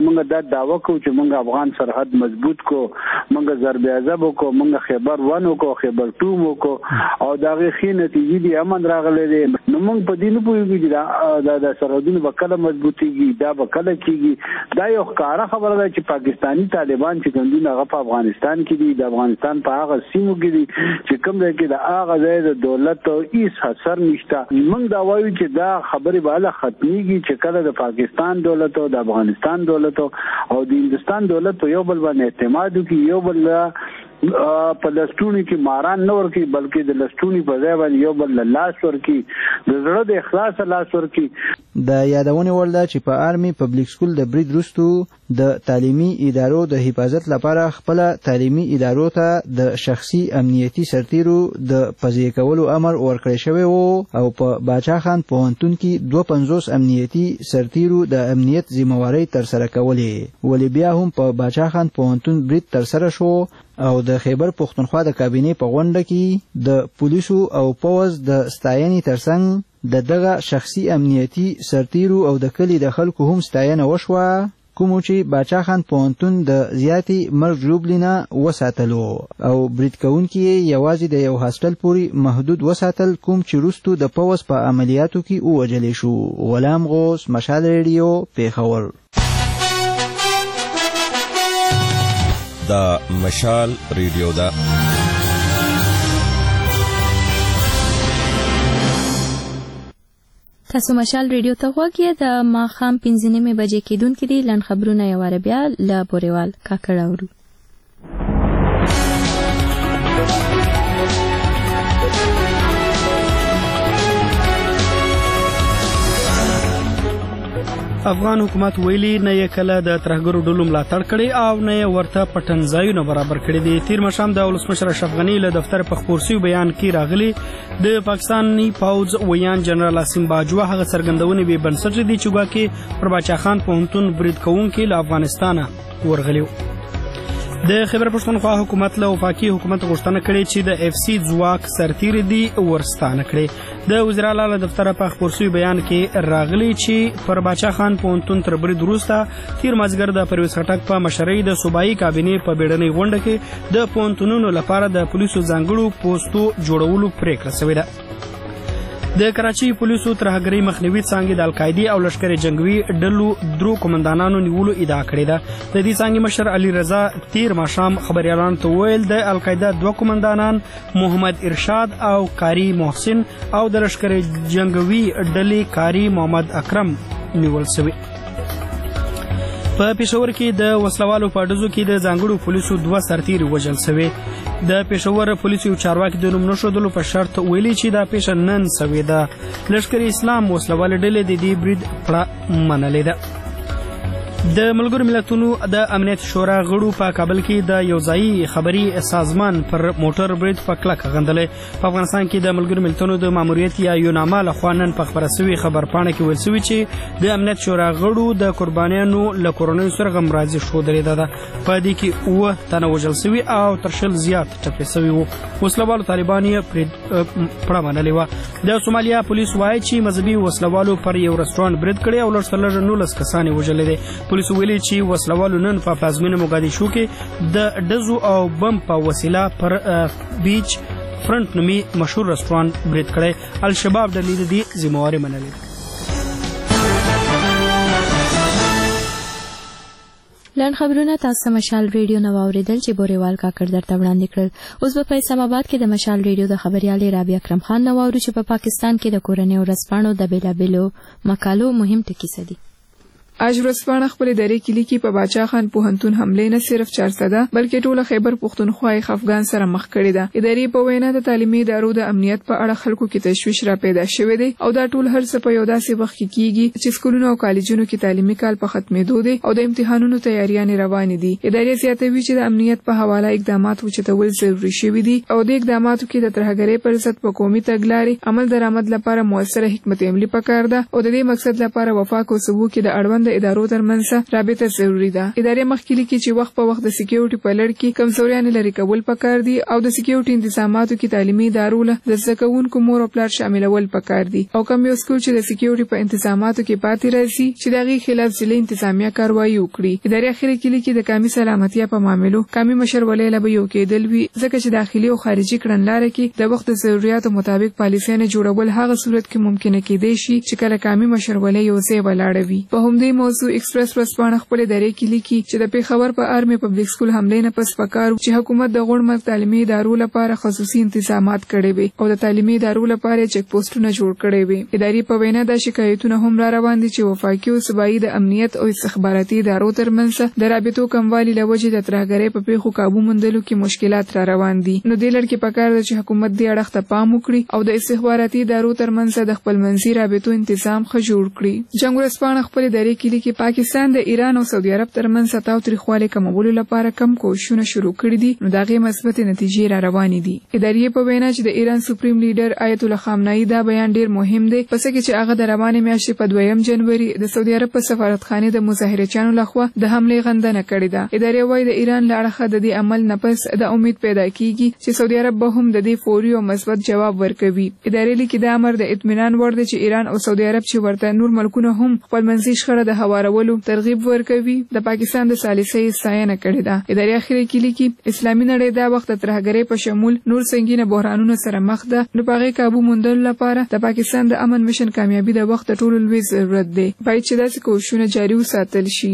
موږ دا داوا کوو چې موږ افغان سرحد مضبوط کو، موږ ضرب عذاب کو، موږ خیبر 1 کو، خیبر 2 کو او دا غي نتیجې دي امن راغلي دي. نو موږ په دې نه پوهیږو چې دا سرحدونه به کله مضبوطیږي، دا به کله کیږي. دا یو ښکاره خبره ده چې پاکستانی طالبان چې کوم دي هغه په افغانستان کې دي، د افغانستان په هغه سیمو کې دي چې کوم ځای کې د هغه ځای د دولت او هیڅ اثر نشته. موږ دا وایو چې دا خبره به له ختميږي چې کله د پاکستان دولت او د افغانستان دولت او د هندستان دولت په یو بل باندې اعتماد وکړي، یو بل په لستونی کې ماران نه ورکی بلکې د لستونی په ځای باندې یو بل لاس ورکی، د زړه د اخلاص لاس ورکی. د یادونې وړ ده چې په آرمي پبلک سکول د برید وروستو د تعلیمي ادارو د حفاظت لپاره خپل تعلیمي ادارو ته د شخصي امنیتي سرتیرو د پزې کولو امر ورکړی شوی وو او په باچا خان پوهنتون کې 250 امنیتي سرتیرو د امنیت ذمہواری تر سره کولې، ولې بیا هم په باچا خان پوهنتون برید تر سره شو او د خیبر پختونخوا د کابینې په غونډه کې د پولیسو او پوز د ستاینې ترڅنګ دغه شخصي امنیتي سرتیرو او د کلی د خلکو هم ستاینه وشوه، کومو چې باچا خان پوهنتون د زیاتې مرګ ژوبلې نه وساتلو او برید کوونکي یې یوازې د یو هاسټل پورې محدود وساتل، کوم چې وروستو د پوز په عملیاتو کې ووژلې شو. غلام غوث، مشال ریډیو، پیښور. دا مشال ریډیو دا تاسو مشال ریډیو ته غوږی د ماښام 5:30 بجې کېدونکې دي. لنډ خبرونه یو واره بیا له بورېوال کاکړ اورو. افغان حکومت ویلي نه یې کله د ترهګرو ډلو ملاتړ کړی او نه یې ورته پټنځایونه برابر کړي دي. تیر ماښام د ولسمشر اشرف غني له دفتر په خپور شوي بیان کې راغلي د پاکستاني پوځ ویان جنرال عاصم باجوه هغه څرګندونې بې بنسټه دي چې ګواکې پر باچا خان پوهنتون برید کوونکي له افغانستانه ورغلي. د خیبر پښتونخوا حکومت له وفاقي حکومت غوښتنه کړې چې د اف سی ځواک سرتیري دي ورستانه کړي. د وزیر اعلی له دفتر په خپور شوي بیان کې راغلي چې پر باچا خان پوهنتون تر برید وروسته تیر مازدیګر د پرویز خټک په مشرۍ د صوبایي کابینې په بیړنۍ غونډه کې د پوهنتونونو لپاره د پولیسو ځانګړو پوستو جوړولو پریکړه شوې ده. د کراچي پولیسو ترهګرۍ مخنیوي څانګې د القاعدې او لشکر جنگوي ډلو درو قومندانانو نیولو ادعا کړې ده. د دې څانګې مشر علي رضا تیر ماښام خبريالانو ته وویل د القاعده 2 قومندانان محمد ارشاد او قاری محسن او د لشکر جنگوي ډلې قاری محمد اکرم نیول شوي. په پېښور کې د وسلوالو په ډزو کې د ځانګړو پولیسو 2 سرتیري وژل شوي. د پېښور پولیسو یو چارواکي د نوم نښودلو په شرط ویلي چې دا پیښه نن شوې ده. لشکر اسلام وسلوالې ډلې د دې برید پړه منلې ده. د ملګرو ملتونو د امنیت شورا غړو په کابل کې د یوځایي خبري سازمان پر موټر برید په کلکه غندلې. په افغانستان کې د ملګرو ملتونو د ماموریت یا یوناما لخوا نن په خبره شوي خبرپاڼه کې ویل شوي چې د امنیت شورا غړو د قربانیانو له کورنیو سره غمرازي ښودلې ده. په دې کې 9 تنه وژل شوي او تر 20 زیات ټپي شوي وو. وسلوالو طالبان یې پړه منلې وه. د سومالیا پولیس وایي چې مذهبي وسلوالو پر یو رستورانت برید کړی او لږ تر لږه 19 کسان یې وژلي دي. پولیس ویلي چې وسلوالو نن په پلازمینه موګادیشو کې د ډزو او بم په وسیله پر بیچ فرنٹ نومي مشهور رستورانت برید کړی. الشباب ډلې د دې ذمہواري منلې. لنډ خبرونه تاسو مشال ریډیو نو اوریدل چې بورېوال کاکړ درته وړاندې کړل. اوس په اسلام آباد کې د مشال ریډیو د خبريالي رابعه اکرم خان نو اورو چې په پاکستان کې د کورنۍ ورځپاڼو د بیلابیلو مقالو مهم ټکي څه دي. اج ورځپاڼه خپل ادارې کې لیکي په باچا خان پوهنتون حمله نه صرف 400 بلکې ټوله خیبر پختونخوا افغان سره مخ کړی ده. ادارې په وینا د تعلیمي ادارو د امنیت په اړه خلکو کې تشویش را پیدا شوی دی او دا ټول هر څه په یو داسې وخت کې کیږي چې سکولونو او کالجونو کې تعلیمي کال په ختمېدو دي او د امتحانونو تیاریانې روانې دي. ادارې زیاتوي چې د امنیت په حواله اقدامات وچتول ضروري شوي دي او د اقداماتو کې د ترهګرۍ پر ضد په قومي تګلارې عمل درآمد لپاره موثره حکمت عملي پکار ده او د دې مقصد لپاره وفاق او ثبوت کې د اړوند د ادارو ترمنځ رابطه ضروری ده. ادارې مخکې لیکي چې وخت په وخت د سکیورټي په لړ کې کمزوریاں لري کول پکار دي او د سکیورټي تنظیماتو کې تعلیمي ادارو له د زکونکو مور او پلار شاملول پکار دي او کوم یو سکول چې د سکیورټي په تنظیماتو کې پاتې راځي چې دغه خلاف ضلعي انتظامیه کاروایی وکړي. ادارې اخر کې لیکي د قومي سلامتیا په معاملو قومي مشرولې له به یو کېدل وي ځکه چې داخلي او خارجي کړنلارې کې د وخت ضرورتو مطابق پالیسیانه جوړول هغه صورت کې ممکنه کېدای شي چې کله قومي مشرولې یو ځای ولاړ وي. په همدې موضوع ایکسپریس ورځپاڼه خپل ادارې کې لیکي چې د پیښور په آرمي پبلک سکول حملې نه پس پکار چې حکومت د غوړ ملک تعلیمي ادارو لپاره خصوصي تنظیمات کړي وي او د تعلیمي ادارو لپاره چک پوسټونه جوړ کړي وي. ادارې په وینا د شکایتونو هم را روان دي چې وفاقي او صوبایي د امنیت او استخباراتي ادارو ترمنځ د رابطو کموالي لوجې د ترهګرۍ په پیښو قابو موندلو کې مشکلات را روان دي. نو د لړ کې پکار ده چې حکومت دې اړخ ته پام وکړي او د استخباراتي ادارو ترمنځ د خپلمنځي رابطو تنظیم ښه جوړ کړي. جنگ ورځپاڼه خپل ادارې کې لیکي پاکستان د ایران او سعودي عرب ترمنځ تاوتریخوالی کمولو لپاره کم کوښښونه شروع کړي دي نو دغه مثبت نتیجې را روانې دي. ادارې په وینا چې د ایران سپریم لیډر آیت الله خامنه‌ای دا بیان ډیر مهم دی پس کې چې هغه د روانې میاشتې په 2 جنوري د سعودي عرب په سفارتخانه د مظاهرچیانو لخوا د حملې غندنه کړې ده. ادارې وايي د ایران له اړخه د دې عمل نه پس د امید پیدا کیږي چې سعودي عرب به هم د دې فوري او مثبت جواب ورکوي. ادارې لیکي دا امر د اطمینان وړ دی چې ایران او سعودي عرب چې ورته نور ملکونه هم خپلمنځي شخړه د هوارولو ترغیب ورکوي د پاکستان د ثالثي ستاینه کړې ده. ادارې اخر کې لیکي اسلامي نړۍ دا وخت ترهګرۍ په شمول نور سنگینه بحرانونو سره مخ ده نو په هغې قابو موندلو لپاره د پاکستان د امن مشن کامیابي د وخت ټولو لوی ضرورت دی. باید چې داسې کوښښونه جاري وساتل شي.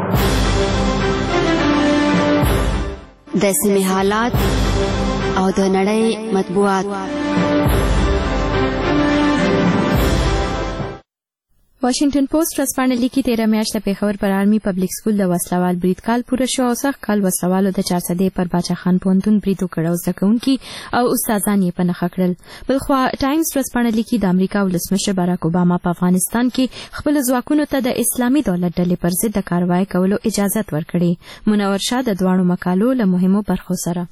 د سیمې حالات او د نړۍ مطبوعات. واشنگټن پوسټ ورځپاڼه لیکي 13 میاشت د پیښور پر آرمي پبلک سکول د وسلوال برید کال پوره شو او سخت کال وسلوالو د 400 پر باچا خان پوهنتون برید وکړ او زده کوونکي او استادان یې په نښه کړل. بلخوا ټایمز ورځپاڼه لیکي د امریکا ولسمشر باراک اوباما په افغانستان کې خپل ځواکونو ته د اسلامي دولت ډلې پر ضد د کاروای کولو اجازه ورکړې. منور شاه د دوانو مقالو له مهمو برخو سره.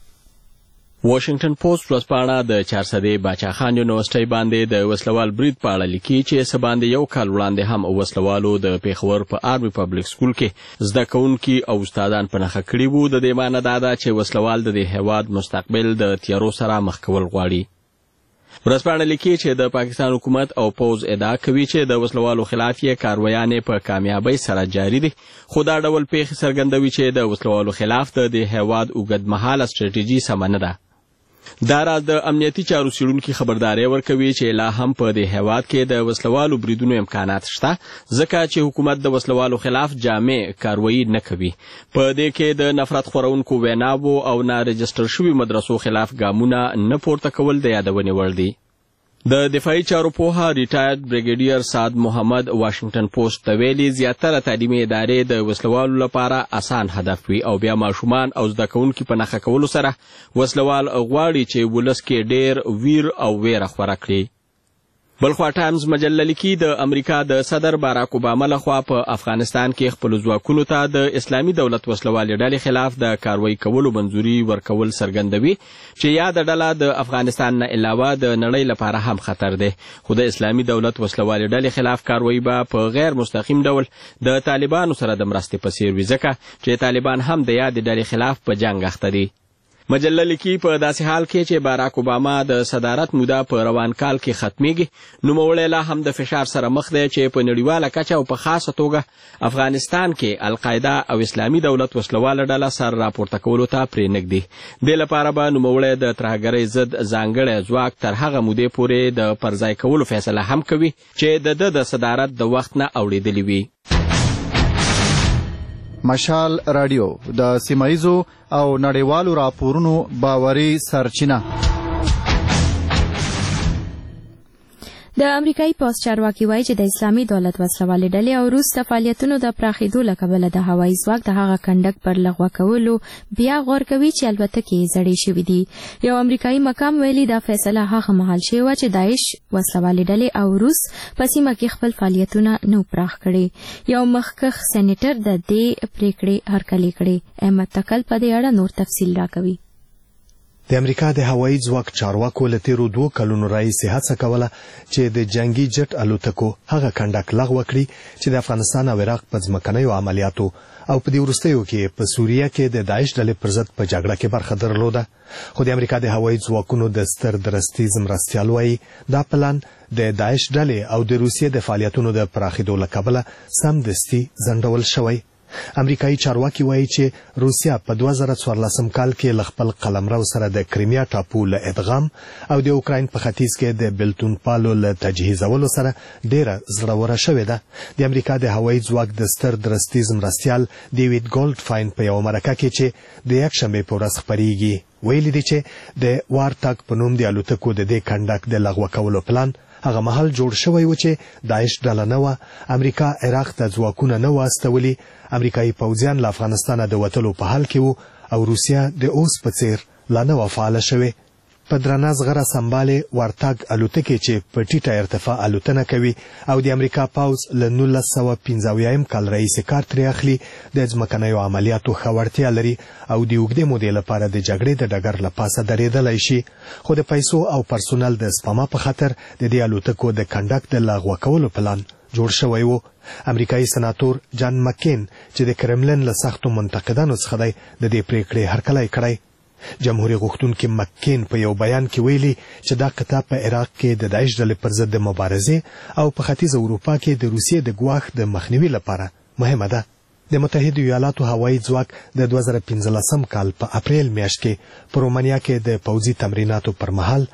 واشنگټن پوسټ ورځپاڼه د 400 باچا خان یونیورسيټي باندې د وسلوال برید په اړه لیکي چې سباندې یو کال وړاندې هم وسلوالو د پیښور په آرمي پبلک سکول کې زده کوونکي او استادان په نښه کړي وو. د دې معنی دا ده چې وسلوال د دې هیواد مستقبل د تیارو سره مخ کول غواړي. ورځپاڼه لیکي چې د پاکستان حکومت او پوز ادعا کوي چې د وسلوالو خلاف یې کاروایانې په کامیابۍ سره جاري دي خو دا ډول پیښې څرګندوي چې د وسلوالو خلاف د دې هیواد اوږدمهاله سټریټیجي سمه نه ده. دا راز د امنیتي چارو څېړونکي خبرداری ورکوي چې لا هم په دې هیواد کې د وسلوالو بریدونو امکانات شته ځکه چې حکومت د وسلوالو خلاف جامع کاروایی نه کوي. په دې کې د نفرت خورونکو ویناوو او نه رجسټر شوي مدرسو خلاف ګامونه نه پورته کول د یادونې وړ دي. د دفاعي چارو پوها ریټایرډ بریګیډیر سعد محمد واشنگټن پوسټ ته ویلي زیاتره تعلیمي ادارې د وسلوالو لپاره اسان هدف وي او بیا ماشومان او زده کوونکي په نښه کولو سره وسلوال غواړي چې ولس کې ډېر ویر او ویره خوره کړي. بلخوا ټایمز مجله لیکي د امریکا د صدر باراک اوباما لخوا په افغانستان کې خپل ځواکونو ته د اسلامي دولت وسلوالې ډلې خلاف د کاروایی کولو منظوري ورکول څرګندوي چې یا د ډله د افغانستان نه علاوه د نړۍ لپاره هم خطر دی. خو د اسلامي دولت وسلوالې ډلې خلاف کاروایی به په غیر مستقیم ډول د طالبانو سره د مرستې په څیر وي ځکه چې طالبان هم د یادې ډلې خلاف په جنګ اخته دي. مجله لیکي په داسې حال کې چې باراک اوباما د صدارت موده په روان کال کې ختمیږي نوموړی لا هم د فشار سره مخ دی چې په نړیواله کچه او په خاصه توګه افغانستان کې القاعده او اسلامي دولت وسلواله ډله سر راپورته کولو ته پرې نږدي. دې لپاره به نوموړی د ترهګرۍ ضد ځانګړی ځواک تر هغه مودې پورې د پرځای کولو فیصله هم کوي چې د صدارت د وخت نه اوړېدلی وي. مشال رادیو د سیمایزو او نړیوالو راپورونو باوري سرچینه. د امریکایي پوز چارواکي وایي چې د اسلامي دولت وسلوالې ډلې او روس د فعالیتونو د پراخېدو له کبله د هوایي ځواک د هغه کنډک پر لغوه کولو بیا غور کوي چې الوتکې یې زړې شوي دي. یو امریکایي مقام ویلي دا فیصله هغه مهال شوې وه چې داعش وسلوالې ډلې او روس په سیمه کې خپل فعالیتونه نو پراخ کړي. یو مخکښ سینیټر د دې پریکړې هرکلي کړې. احمد تکل په دې اړه نور تفصیل راکوي. د امریکا د هوایي ځواک چارواکو له تیرو 2 کلونو راهیسې هڅه کوله چې د جنگي جټ الوتکو هغه کنډک لغوه کړي چې د افغانستان او عراق په ځمکنیو عملیاتو او په دې وروستیو کې په سوریه کې د داعش ډلې پر ضد په جګړه کې برخه درلوده. خو د امریکا د هوایي ځواکونو د ستر درستیز مرستیال وایي دا پلان د داعش ډلې او د روسیې د فعالیتونو د پراخېدو له کبله سمدستي ځنډول شوی. امریکایي چارواکي وایي چې روسیا په 2014 کال کې له خپل قلمرو سره د کریمیا ټاپو له ادغام او د اوکراین په ختیځ کې د بلتون پالو له تجهیزولو سره ډیره زړوره شوې ده. د امریکا د هوایي ځواک د ستر درستیز مرستیال ډیوید ګولډفاین په یو مرکه کې چې د یکشنبې په ورځ خپریږي ویلي دي چې د وارتاک په نوم د الوتکو د دې کنډک د لغوه کولو پلان هغه مهال جوړ شوی و چې داعش ډله نه وه، امریکا عراق ته ځواکونه نه واستولي، امریکایي پوځیان له افغانستانه د وتلو په حال کې وو او روسیا د اوس په څیر لا نه وه فعاله شوې. په درنه زغره سمبالې وارتاګ الوتکې چې په ټیټه ارتفاع الوتنه کوي او د امریکا پوځ له 1995 کال راهیسې کار ترې اخلي د ځمکنیو عملیاتو ښه وړتیا لري او د اوږدې مودې لپاره د جګړې د ډګر له پاسه درېدلی شي. خو د پیسو او پرسونل د سپما په خاطر د دې الوتکو د کنډک د لغوه کولو پلان جوړ شوی و. امریکایي سناتور جان مکین چې د کرملن له سختو منتقدانو څخه دی د دې پریکړې هرکلی کړی. جمهوریت غوښتونکي مکین په یو بیان کې ویلي چې دا قطعه په عراق کې د داعش ډلې پر ضد د مبارزې او په ختیځ اروپا کې د روسیې د ګواښ د مخنیوي لپاره مهمه ده. د متحده ایالاتو هوایي ځواک د 2015 کال په اپریل میاشت کې په رومانیا کې د پوځي تمریناتو پر مهال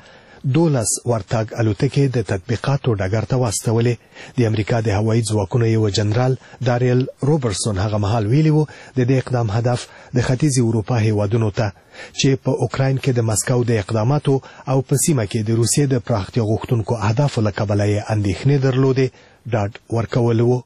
12 ورتاګ الوتکې د تطبیقاتو ډګر ته واستولې. د امریکا د هوایي ځواکونو یو جنرال داریل روبرتسون هغه مهال ویلي و د دې اقدام هدف د ختیځ اروپا هیوادونو ته چې په اوکراین کې د مسکو د اقداماتو او په سیمه کې د روسیې د پراختیا غوښتونکو اهدافو له کبله یې اندېښنې درلودې ډاډ ورکول و.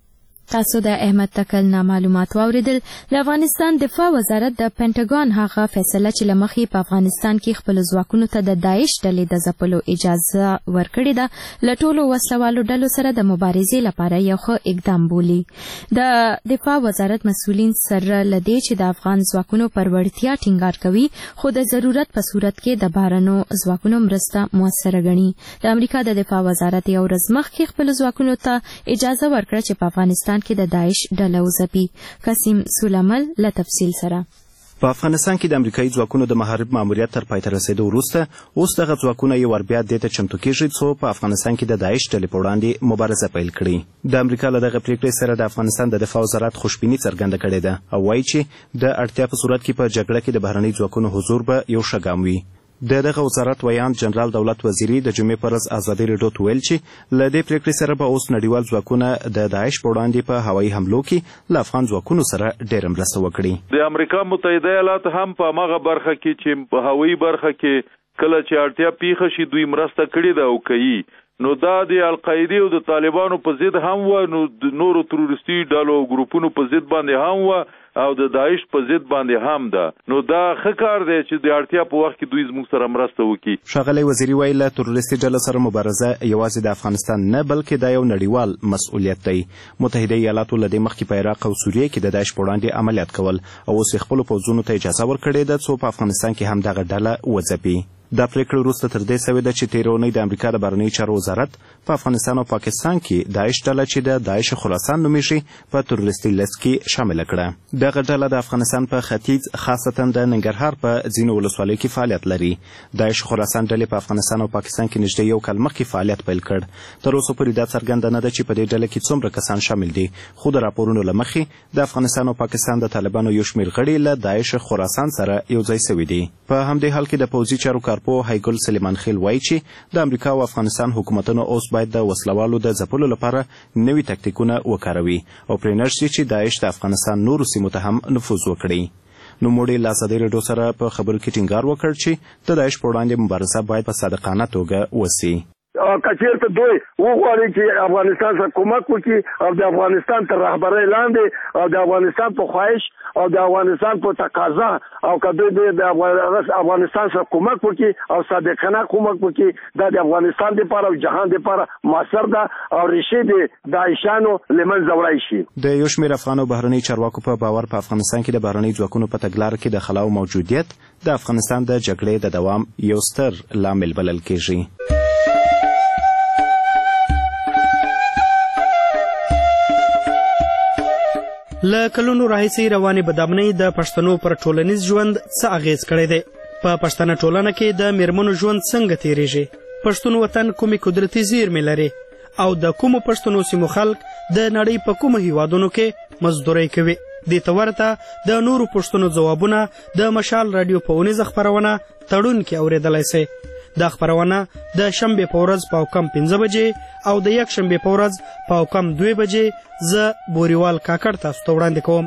تاسو د احمد تکل نه معلومات واوریدل. د افغانستان دفاع وزارت د پینټاګون هغه فیصله چې لمخې په افغانستان کې خپل ځواکونو ته د داعش ډلې د ځپلو اجازه ورکړې ده له ټولو وسلوالو ډلو سره د مبارزې لپاره یو ښه اقدام بولي. د دفاع وزارت مسؤلین سره لدې چې د افغان ځواکونو پر وړتیا ټینګار کوي خو د ضرورت په صورت کې د بهرنیو ځواکونو مرسته موثره ګڼي. د امریکا د دفاع وزارت یو ورځ مخکې خپل ځواکونو ته اجازه ورکړه چې په افغانستان کې د داعش ډله وځپي. قاسم سولمل له تفصیل سره. په افغانستان کې د امریکایي ځواکونو د محارب ماموریت تر پای ته رسیدو وروسته اوس دغه ځواکونه یو ور بیا دې ته چمتو کېږي څو په افغانستان کې د داعش ډلې په وړاندې مبارزه پیل کړي. د امریکا له دغه پریکړې سره د افغانستان د دفاع وزارت خوشبیني څرګنده کړې ده او وایي چې د اړتیا په صورت کې په جګړه کې د بهرنیو ځواکونو حضور به یو ښه ګام وي. دغه وزارت ویان جنرال دولت وزیری د جمعې پر ورځ ازادي راډیو ته ویل چې له دې پریکړې سره به اوس نړیوال ځواکونه د داعش په وړاندې په هوایي حملو کې له افغان ځواکونو سره ډېره مرسته وکړي. د امریکا متحده ایالات هم په هغه برخه کې چې په هوایي برخه کې کله چې اړتیا پیښه شي دوی مرسته کړې ده او کوي. نو دا د القاعده او د طالبانو په ضد هم و، نو د نورو تروریستي ډلو او ګروپونو په ضد باندې هم و او د داعش په ضد باندې هم ده. نو دا ښه کار دی چې د اړتیا په وخت کې دوی زموږ سره مرسته وکړي. ښاغلی وزیري وایي له تروریستي ډلو سره مبارزه یوازې د افغانستان نه بلکې دا یو نړیوال مسؤلیت دی. متحده ایالاتو له دې مخکې په عراق او سوریه کې د داعش په وړاندې عملیات کول او اوس یې خپلو پوځونو ته اجازه ورکړې ده څو په افغانستان کې هم دغه ډله وځپي. دا پریکړه وروسته تر دې سوې ده چې تېره اونۍ د امریکا د بهرنیو چارو وزارت په افغانستان او پاکستان کې داعش ډله چې د داعش خراسان نومیږي په تروریستي لیست کې شامله کړه. دغه ډله د افغانستان په ختیځ خاصتا د ننګرهار په ځینو ولسوالیو کې فعالیت لري. داعش خراسان ډلې په افغانستان او پاکستان کې نږدې یو کال مخکې فعالیت پیل کړ. تر اوسه پورې دا څرګنده نه ده چې په دې ډله کې څومره کسان شامل دي، خو د راپورونو له مخې د افغانستان او پاکستان د طالبانو یو شمېر غړي له داعش خراسان سره یو ځای سوي دي. په همدې حال کې د پوځي چارو کارپوه هیګل سلیمان خیل وایي چې د امریکا او افغانستان حکومتونو اوس باید د وسلوالو د ځپلو لپاره نوي تکتیکونه وکاروي او پرې نشي چې داعش د افغانستان نورو سیمو ته هم نفوذ وکړي. نوموړي له ازادي راډیو سره په خبرو کې ټینګار وکړ چې د داعش په وړاندې مبارزه باید په صادقانه توګه وسي. کچیر ته دوی وغواړي چې افغانستان سره کومک وکړي او د افغانستان تر رهبرۍ لاندې او د افغانستان په خواهش او د افغانستان په تقاضا او کدوی د افغانستان سره کومک وکړي او صادقانه کومک وکړي دا د افغانستان لپاره او جهان لپاره موثر ده او ریښې د داعشانو لمنځه وړای شي. د یو شمېر افغان او بهرنۍ چارواکو په باور په افغانستان کې د بهرنۍ ځواکونو په تګلاره کې د خلاو موجودیت د افغانستان د جګړې د دوام یو ستر لامل بلل کېږي. له کلونو راهیسې روانې بدامنۍ د پښتنو پر ټولنیز ژوند څه اغیز کړی دی؟ په پښتنه ټولنه کې د میرمنو ژوند څنګه تیریږي؟ پښتون وطن کومې قدرتي زیرمې لري او د کومو پښتنو سیمو خلک د نړۍ په کومو هیوادونو کې مزدورۍ کوي؟ دې ته ورته د نورو پښتنو ځوابونه د مشال راډیو په اونیزه خپرونه تړون کې اورېدلی سئ. دا خپرونه د شنبې په ورځ په کم 15 بجې او د یک شنبې په ورځ په کم 2 بجې زه بوریوال کاکړ تاسو ته وړاندې کوم.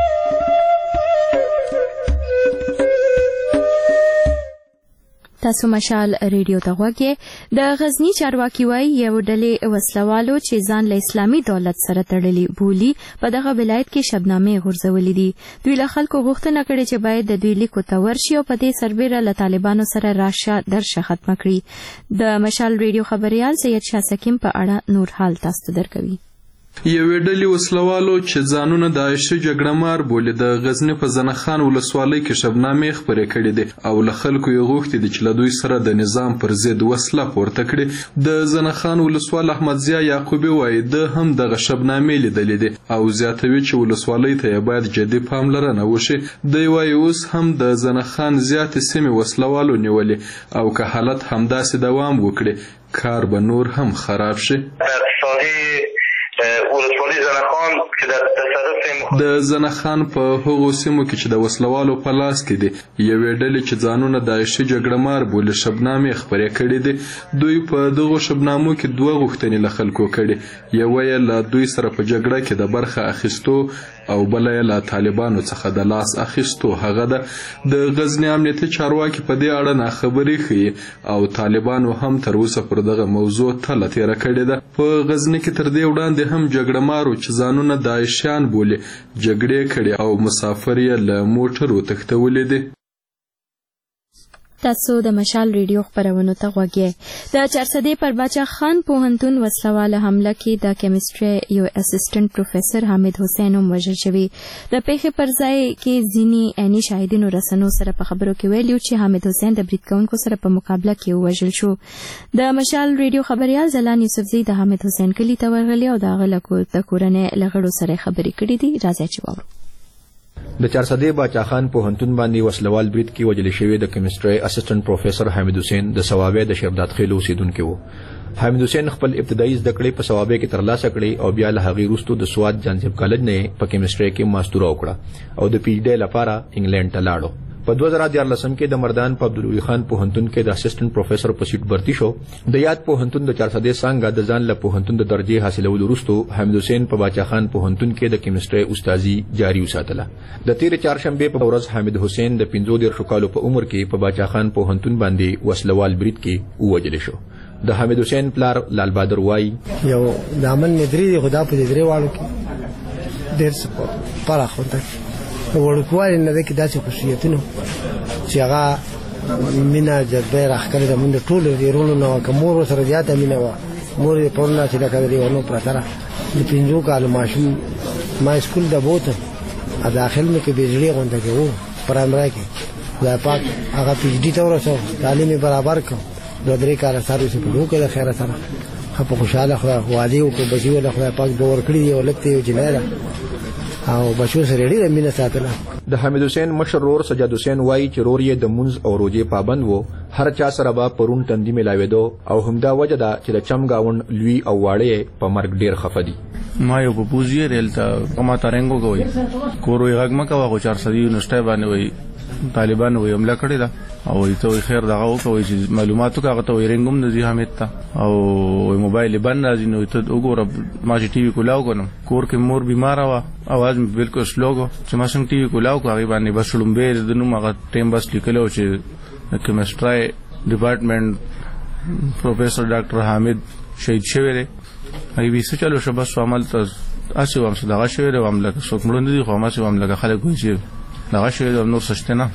تاسو مشال ریډیو ته غوږ یې. د غزنی چارواکي وایي یو ډلې وسلوالو چې ځان له اسلامي دولت سره تړلي بولي په دغه ولایت کې شبنامې غورځولې دي. دوی له خلکو غوښتنه کړې چې باید د دوی لیکو ته ورشي او په دې سربیره له طالبانو سره راشه درشه ختمه کړي. د مشال ریډیو خبریال سید شاه سکیم په اړه نور حال تاسو ته درکوي. یوې ډلې وسلوالو چې ځانونه د عایشه جګړهمار بولي د غزنی په زنخان ولسوالۍ کې شبنامې خپرې کړې دي او له خلکو یې غوښتي دي چې له دوی سره د نظام پر ضد وسله پورته کړي. د زنخان ولسوال احمد ضیا یعقوبي وایي د هم دغه شبنامې لیدلې دي او زیاتوي چې ولسوالۍ ته یې باید جدي پاملرنه وشي. دی وایي اوس هم د زنخان زیاتې سیمې وسلوالو نیولې او که حالت همداسې دوام وکړي کار به نور هم خراب شي. د زنخان په هغو سیمو کې چې د وسلوالو په لاس کې دي یوې ډلې چې ځانونه د عایشه جګړهمار بولي شبنامې خپرې کړې دي. دوی په دغو شبنامو کې 2 غوښتنې له خلکو کړي. یوه یې له دوی سره په جګړه کې د برخه اخیستو او بله یې له طالبانو څخه د لاس اخیستو. هغه ده د غزنی امنیتي چارواکي په دې اړه ناخبري ښیي او طالبانو هم تر اوسه پر دغه موضوع تله تیره کړې ده. په غزنی کې تر دې وړاندې هم جګړهمارو چې ځانونه د عایشیان بولي جګړې کړي او مسافر یې له موټرو تښتولي دي. تاسو د مشال ریډیو خبرونو ته غوږ یې. د چارسدې پر باچا خان پوهنتون وسلواله حمله کې د کیمستري یو اسسټنټ پروفیسور حامد حسین هم وژل شوی. د پیښې پر ځای کې ځینې عیني شاهدینو رسنیو سره په خبرو کې ویلي چې حامد حسین د برید کوونکو سره په مقابله کې وژل شو. د مشال ریډیو خبريال زلان یوسفزی د حامد حسین کلی ته ورغلی او د هغه د کورنۍ له غړو سره خبرې کړې دي. راځئ چې واورو. د چارسدې باچا خان پوهنتون باندې وسلوال برید کې وژل شوی د کیمستري اسسټنټ پروفیسور حامد حسین د ثوابه د شیرداد خیل اوسیدونکو وو. حامد حسین خپل ابتدایي زده کړې په ثوابه کې ترلاسه کړې او بیا له هغې وروسته د سواد جانزیب کالج نه په کیمستري کې ماستوره وکړه او د پی ایچ ډي لپاره انګلند ته لاړو. په 2014 کې د مردان په عبدالوی خان پوهنتون کې د اسسټنټ پروفیسور په سیټ برتی شو. د یاد پوهنتون د چارسدې څنګه د ځان له پوهنتون د درجه حاصلولو وروسته حامد حسین په باچا خان پوهنتون کې د کیمستري استادي جاری وساتله. د تیر چهارشنبه په ورځ حامد حسین د 15 کالو په عمر کې په باچا خان پوهنتون باندې وسلوال برید کې ووژل شو. د حامد حسین پلار لال بهادر وایي یو د عمل ندري خدا په دې درې والو کې ډېر څه پاره خونده ورکوال نه ده کې داسې خصوصیتونه چې هغه مینا جذبه راخکړه د موږ ټول ورونو نو کومور سره زیاته مینا و مور په پرنا چې دا کوي ورونو پرتره د 15 کال ماشوم ما سکول د بوت ا داخل مې کې بجلی غونډه کې وو پرامرای کې دا پاک هغه پی ایچ ډي ته ورسو تعلیم برابر کړ د درې کال سره چې په لوکه د خیره سره په خوشاله خو وادي او په بچیو له خدای پاک دور کړی او لکته یو جنایره او بچو سره ډېر مینه ساتله. د حامد حسین مشر رور سجاد حسین وایي چې رور یې د منځ او روزې پابند وو. هر چا سره به پرون تندي ملاوېدو او همدا وجه ده چې د چم گاوند لوی او واړې په مرګ ډېر خفه دي. ما یو په پوزیه ریلته ما ترنګو کوي کورو یې غږ مکه واغو 400 یونیورسيټي باندې وایي طالبانو یې حمله کړې ده او ته خیر دغه وکوي چې معلوماتو کاغه ته رنګم د حمید ته او موبایل بند راځي نو ته وګوره ما چې ټي وي کولاو کنم کور کې مور بیمار و اواز مې بالکل سلوګو چې ما څنګه ټي وي کولاو کوي باندې بس لومبه د نو مغه ټیم بس لیکلو چې د کیمستري ډپارټمنټ پروفیسور ډاکټر حامد شهید شوی دی ای وی څه چلو شو بس عمل ته اسی وام صدقه شوی دی عمل څوک مړ نه دي خو ما سي عمل خلک وایي چې دغه شوی دی نور سشته نه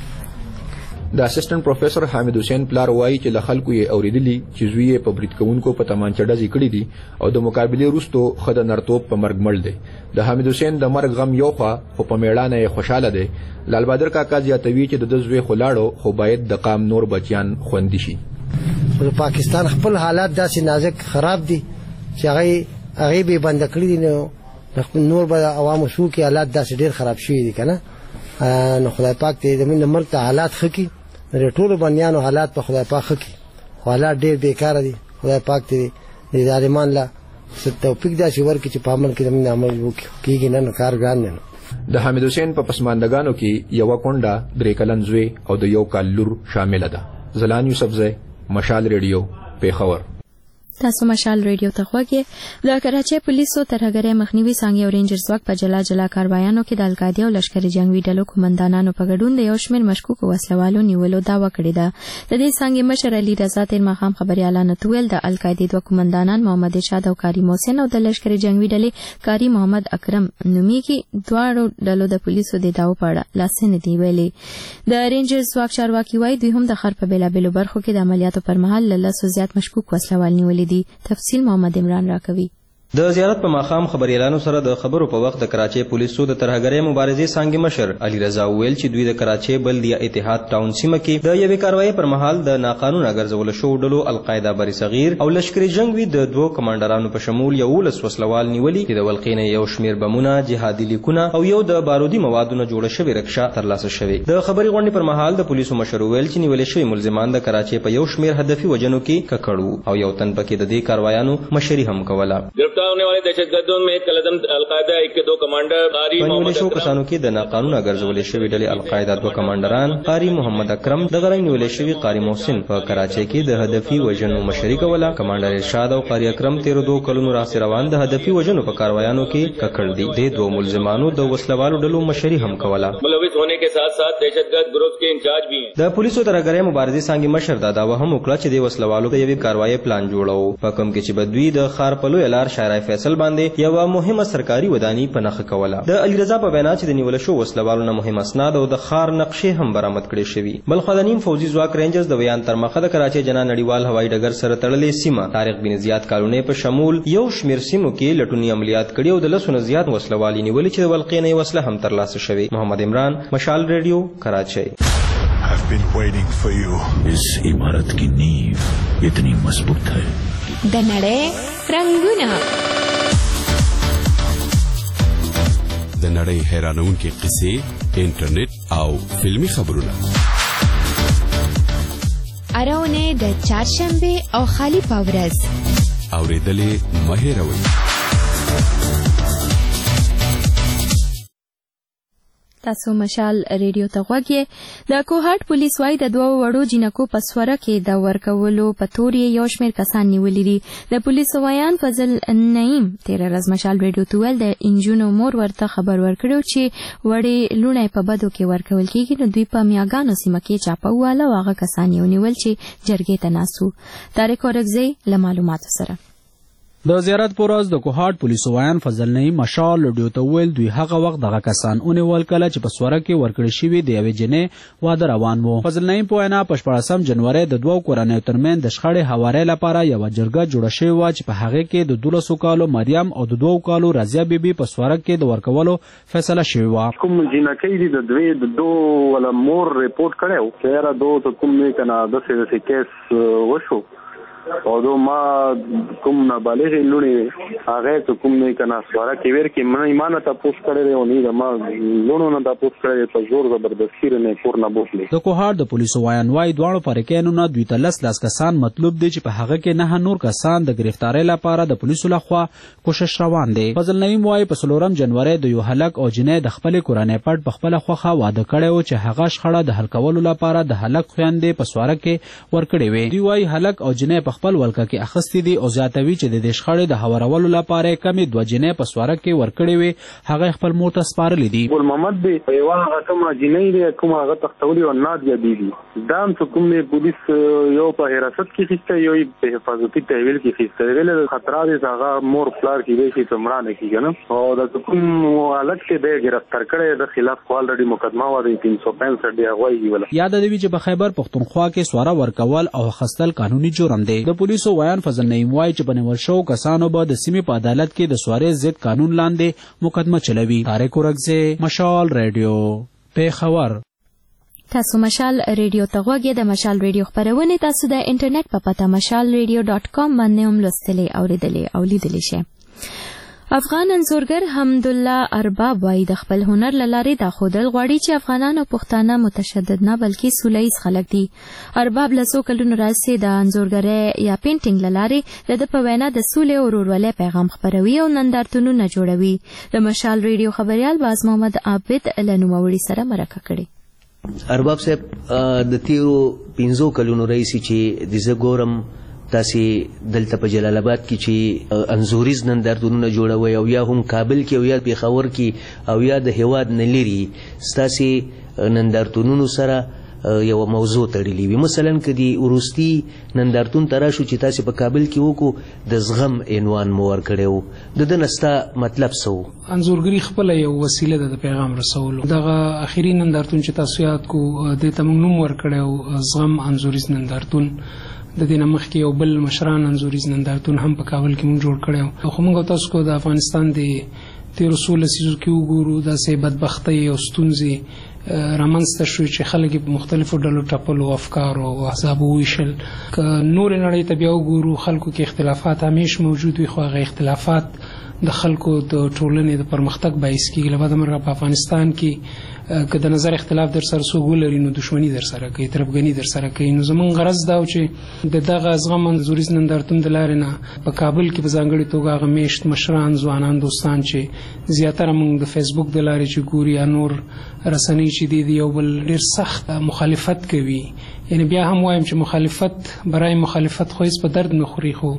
د اسسټنټ پروفیسور حامد حسین پلار وایي چې له خلکو یې اوریدلی چې زوی یې په برید کوونکو په تمانچه ډزې کړي دي او د مقابلې وروستو ښه د نرتوب په مرګ مړ دی. د حامد حسین د مرګ غم یو خوا خو په میړانه یې خوشحاله دی. لال بهادر کاکا زیاتوي چې د ده زوی خو لاړو خو باید د قام نور بچیان خوندي شي. پاکستان خپل حالات داسې نازک خراب دي چې هغې به بنده کړي دي نو نور به عوامو شو کې حالات داسې ډېر خراب شوي دي که نه. نو خدای پاک دې زموږ د ملک ته حالات ښه کړي د ټولو بندیانو حالات په خدای پاک ښه کړي خو حالات ډېر بېکاره دي. خدای پاک دې د ظالمان له توفیق داسې ورکړي چې په عمل کې زموږ عمل کېږي نه نو کار ګران دی. د حامد حسین په پسماندګانو کې یوه کونډه 3 کلن زوی او د 1 کال لور شامله ده. زلان یوسفزی، مشال ریډیو، پیښور. تاسو مشال ریډیو ته خوږی. د کراچۍ پولیسو ترهګرۍ مخنیوي څانګې او رینجر ځواک په جلا جلا کاروایانو کې د القاعده او لشکري جنگي ډلو قومندانانو په ګډون د یو شمېر مشکوکو وسلوالو نیولو دعوه کړې ده. د دې څانګې مشر علي رضا تېر ماښام خبریالانو ته ویل د القاعدې 2 قومندانان محمد ارشاد او کاري محسن او د لشکري جنگي ډلې کاري محمد اکرم نومیږي. دواړو ډلو د پولیسو د دعوو په اړه لاسنې دي ویلې. د رینجر ځواک چارواکي وایي دوی هم د ښار په بېلابېلو برخو کې د عملیاتو پر مهال له 100 زیات مشکوک وسلوال نیولي دي. تفصیل محمد عمران راکوي. د زیارت په ماښام خبریالانو سره د خبرو په وخت د کراچۍ پولیسو د ترهګرۍ مبارزې څانګې مشر علي رضا وویل چې دوی د کراچۍ بلدیه اتحاد ټاون سیمه کې د یوې کاروایۍ پر مهال د ناقانونه ګرځولو شوو ډلو القاعده بری صغیر او لشکري جنګوي د 2 کمانډرانو په شمول 11 وسلوال نیولي چې د ولقې نه یو شمېر بمونه، جهادي لیکونه او یو د بارودي موادونو جوړه شوې رکشه ترلاسه شوې. د خبري غونډې پر مهال د پولیسو مشر وویل چې نیولې شوي ملزمان د کراچۍ په یو شمېر هدفي وجنو کې ککړ وو او یو تن پکې د دې کاروایانو مشري هم کوله. गिरफ्तार होने वाले दहशतगर्दों में कलदम अलकायदा के 2 कमांडर قاری محمد اکرم کسانو کې د ناقانونه ګرځولې شوې ډلې القاعده 2 کمانډران قاری محمد اکرم د غړي نیولې شوی قاری محسن په کراچۍ کې د هدفي وژنو مشري کوله. کمانډر ارشاد او قاری اکرم 13 کلونو راځي روان د هدفي وژنو په کاروایانو کې ککړ دي. د 2 ملزمانو د وسلوالو ډلو مشري هم کوله. ملوث होने के साथ साथ दहशतगर्द ग्रुप के इंचार्ज भी हैं. د پولیسو ترهګرۍ مبارزې څانګې مشر دا دعوه هم وکړه چې د وسلوالو د یوې کاروایي پلان جوړو په کوم کې چې بدوی د خار په لوی لار شارع فیصل باندې یو مهمه سرکاري وداني په نخښه کوله. د علي رضا په وینا چې د نیول شو وسلوالو نه مهم اسناد او د خار نقشې هم برآمد کړي شوي. بلخو د نیم فوجي ځواک رینجرز د ویان تر مخه د کراچۍ جنا نړیوال هوایي ډګر سره تړلې سیمه طارق بن زیاد کالونۍ په شمول یو شمېر سیمو کې لټوني عملیات کړي او د 100 نه زیات وسلوال نیولي چې د ولقې نه وسله هم ترلاسه شوې. محمد عمران، مشال ریډیو، کراچۍ. I've been waiting for you. इस इमारत की नींव इतनी मजबूत है. د نړۍ رنگونه د نړۍ حیرانونکې قصې، انټرنیټ او فلمي خبرونه. اراونه د چهارشنبه او خالی پاورز اوریدلې مه هېروئ. تاسو مشال ریډیو ته غوږی. د کوهاټ پولیس وايي د 2 وړو جنکو په سوره کې د ورکولو په تور یو شمېر کسان نیولي دي. د پولیسو ویان فضل نعیم 13 ورځ مشال ریډیو ته ویل د انجونو مور ورته خبر ورکړو چې وړې لوڼې په بدو کې ورکول کېږي نو دوی په میاګانو سیمه کې چاپه واله او هغه کسان یې ونیول چې جرګې ته ناسو. طارق اورکزی له معلوماتو سره. د زیارت پر ورځ د کوهاټ پولیسو ویان فضل نعیم مشال ریډیو ته ویل دوی هغه وخت دغه کسان ونیول کله چې په سوره کې ورکړی شوي د یوې جنې واده روان و. فضل نعیم په وینا په 14 جنوري د 2 کورنیو ترمنځ د شخړې هوارۍ لپاره یوه جرګه جوړه شوې وه چې په هغې کې د 12 کالو مریم او د 2 کالو رضیه بیبي په سوره کې د ورکولو فیصله شوې وه. کوم جنکۍ دي د دوی د 2 ولا مور ریپورټ کړو چې یاره 2 ته کوم نه کنه د کیس وشو او دو ما کوم نابالغ لونی هغه ته کوم نه کنه سواره کې ور کې من ایمان ته پوس کړی او نه ما لونو نه ته پوس کړی په زور زبردستی نه پور نه بوتلی. د کوهاټ د پولیسو ویان وايي دواړو فریقینو نه دوی ته 10 کسان مطلوب دي چې په هغه کې 9 نور کسان د گرفتاری لپاره د پولیسو لخوا کوشش روان دي. فضل نعیم وايي په 4 جنوري د یو هلک او جنې د خپل کورنۍ پټ په خپل خوخه واده کړی او چې هغه شخړه د حل کولو لپاره د هلک خويندې په سواره کې ورکړې وي. دوی وايي هلک او جنې په په خپل ولکه کې اخیستې دي او زیاتوي چې د دې شخړې د هوارولو لپاره کمې 2 جنې په سواره کې ورکړې وي هغه خپل مور ته سپارلې دي. ګل محمد دی یو هغه کومه جنې دی کومه هغه تختولي او نادیه دی دا هم کوم پولیس یو په حراست کې خسته یو په حفاظتي تحویل کې خسته ویل خطرات هغه مور پلار کې وی چې تمرانه کیږي نو او د کوم حالت کې به گرفتار کړي د خلاف الریډي مقدمه و د 365 دی هغه ویل. یاد دی چې په خیبر پختونخوا کې سواره ورکول او خستل قانوني جرم دی. د پولیسو ویان فضل نعیم وایي چې په نیول شوو کسانو به د سیمې په عدالت کې د سوارې ضد قانون لاندې مقدمه چلوي. طارق ورکزی مشال ریډیو پیښور. تاسو مشال ریډیو ته غوږی د مشال ریډیو خبرونه تاسو د انټرنیټ په پته mashalradio.com باندې هم لوستلې اوریدلې او لیدلې شئ. افغان انځورګر حمدالله ارباب وایي د خپل هنر لارې دا خودل غواړي چې افغانان او پښتانه متشدد نه بلکې سولهییز خلک دي. ارباب له څو کلونو راهیسې د انځورګرۍ یا پینټینګ لارې د په وینا د سولې او ورورولۍ پیغام خپروي او نندارتونونه جوړوي. د مشال ریډیو خبریال باز محمد عابد له نوموړي سره مرکه کړې. ارباب صاحب د تیرو 15 کلونو راهیسې چې د زه ګورم تاسې دلته په جلال آباد کې چې انځوریز نندارتونونه جوړوي او یا هم کابل کې او یا پېښور کې او یا د هیواد نه لرې ستاسې نندارتونونو سره یو موضوع تړلې وي. مثلا که د وروستي نندارتون ته راشو چې تاسې په کابل کې وکړو د زغم عنوان مو ورکړی و د ده نه ستا مطلب څه و؟ انځورګري خپله یو وسیله ده د پیغام رسولو. دغه اخري نندارتون چې تاسو یاد کو دې ته موږ نوم ورکړی و زغم انځوریز نندارتون. د دې نه مخکې یو بل مشران انځوریز نندارتون هم په کابل کې موږ جوړ کړی و. خو موږ تاسو کو د افغانستان د 13 لسیزو کې وګورو داسې بدبختۍ او ستونزې رامنځته شوې چې خلک په مختلفو ډلو ټپلو افکارو او احزابو وویشل. که نورې نړۍ ته بیا وګورو خلکو کې اختلافات همیشه موجود وي خو هغه اختلافات د خلکو د ټولنې د پرمختګ باعث کېږي. له بده مرغه په افغانستان کې که د نظر اختلاف در سره څوک ولري نو دښمني در سره کوي طرفګني در سره کوي. نو زموږ غرض دا و چې د دغه زغم انځوریز نندارتون د لارې نه په کابل کې په ځانګړې توګه هغه میشت مشران ځوانان دوستان چې زیاتره موږ د فیسبوک د لارې چې ګوري یا نور رسنۍ چې دي یو بل ډېر سخت مخالفت کوي. یعنی بیا هم وایم چې مخالفت برای مخالفت خو هیڅ په درد نه خوري خو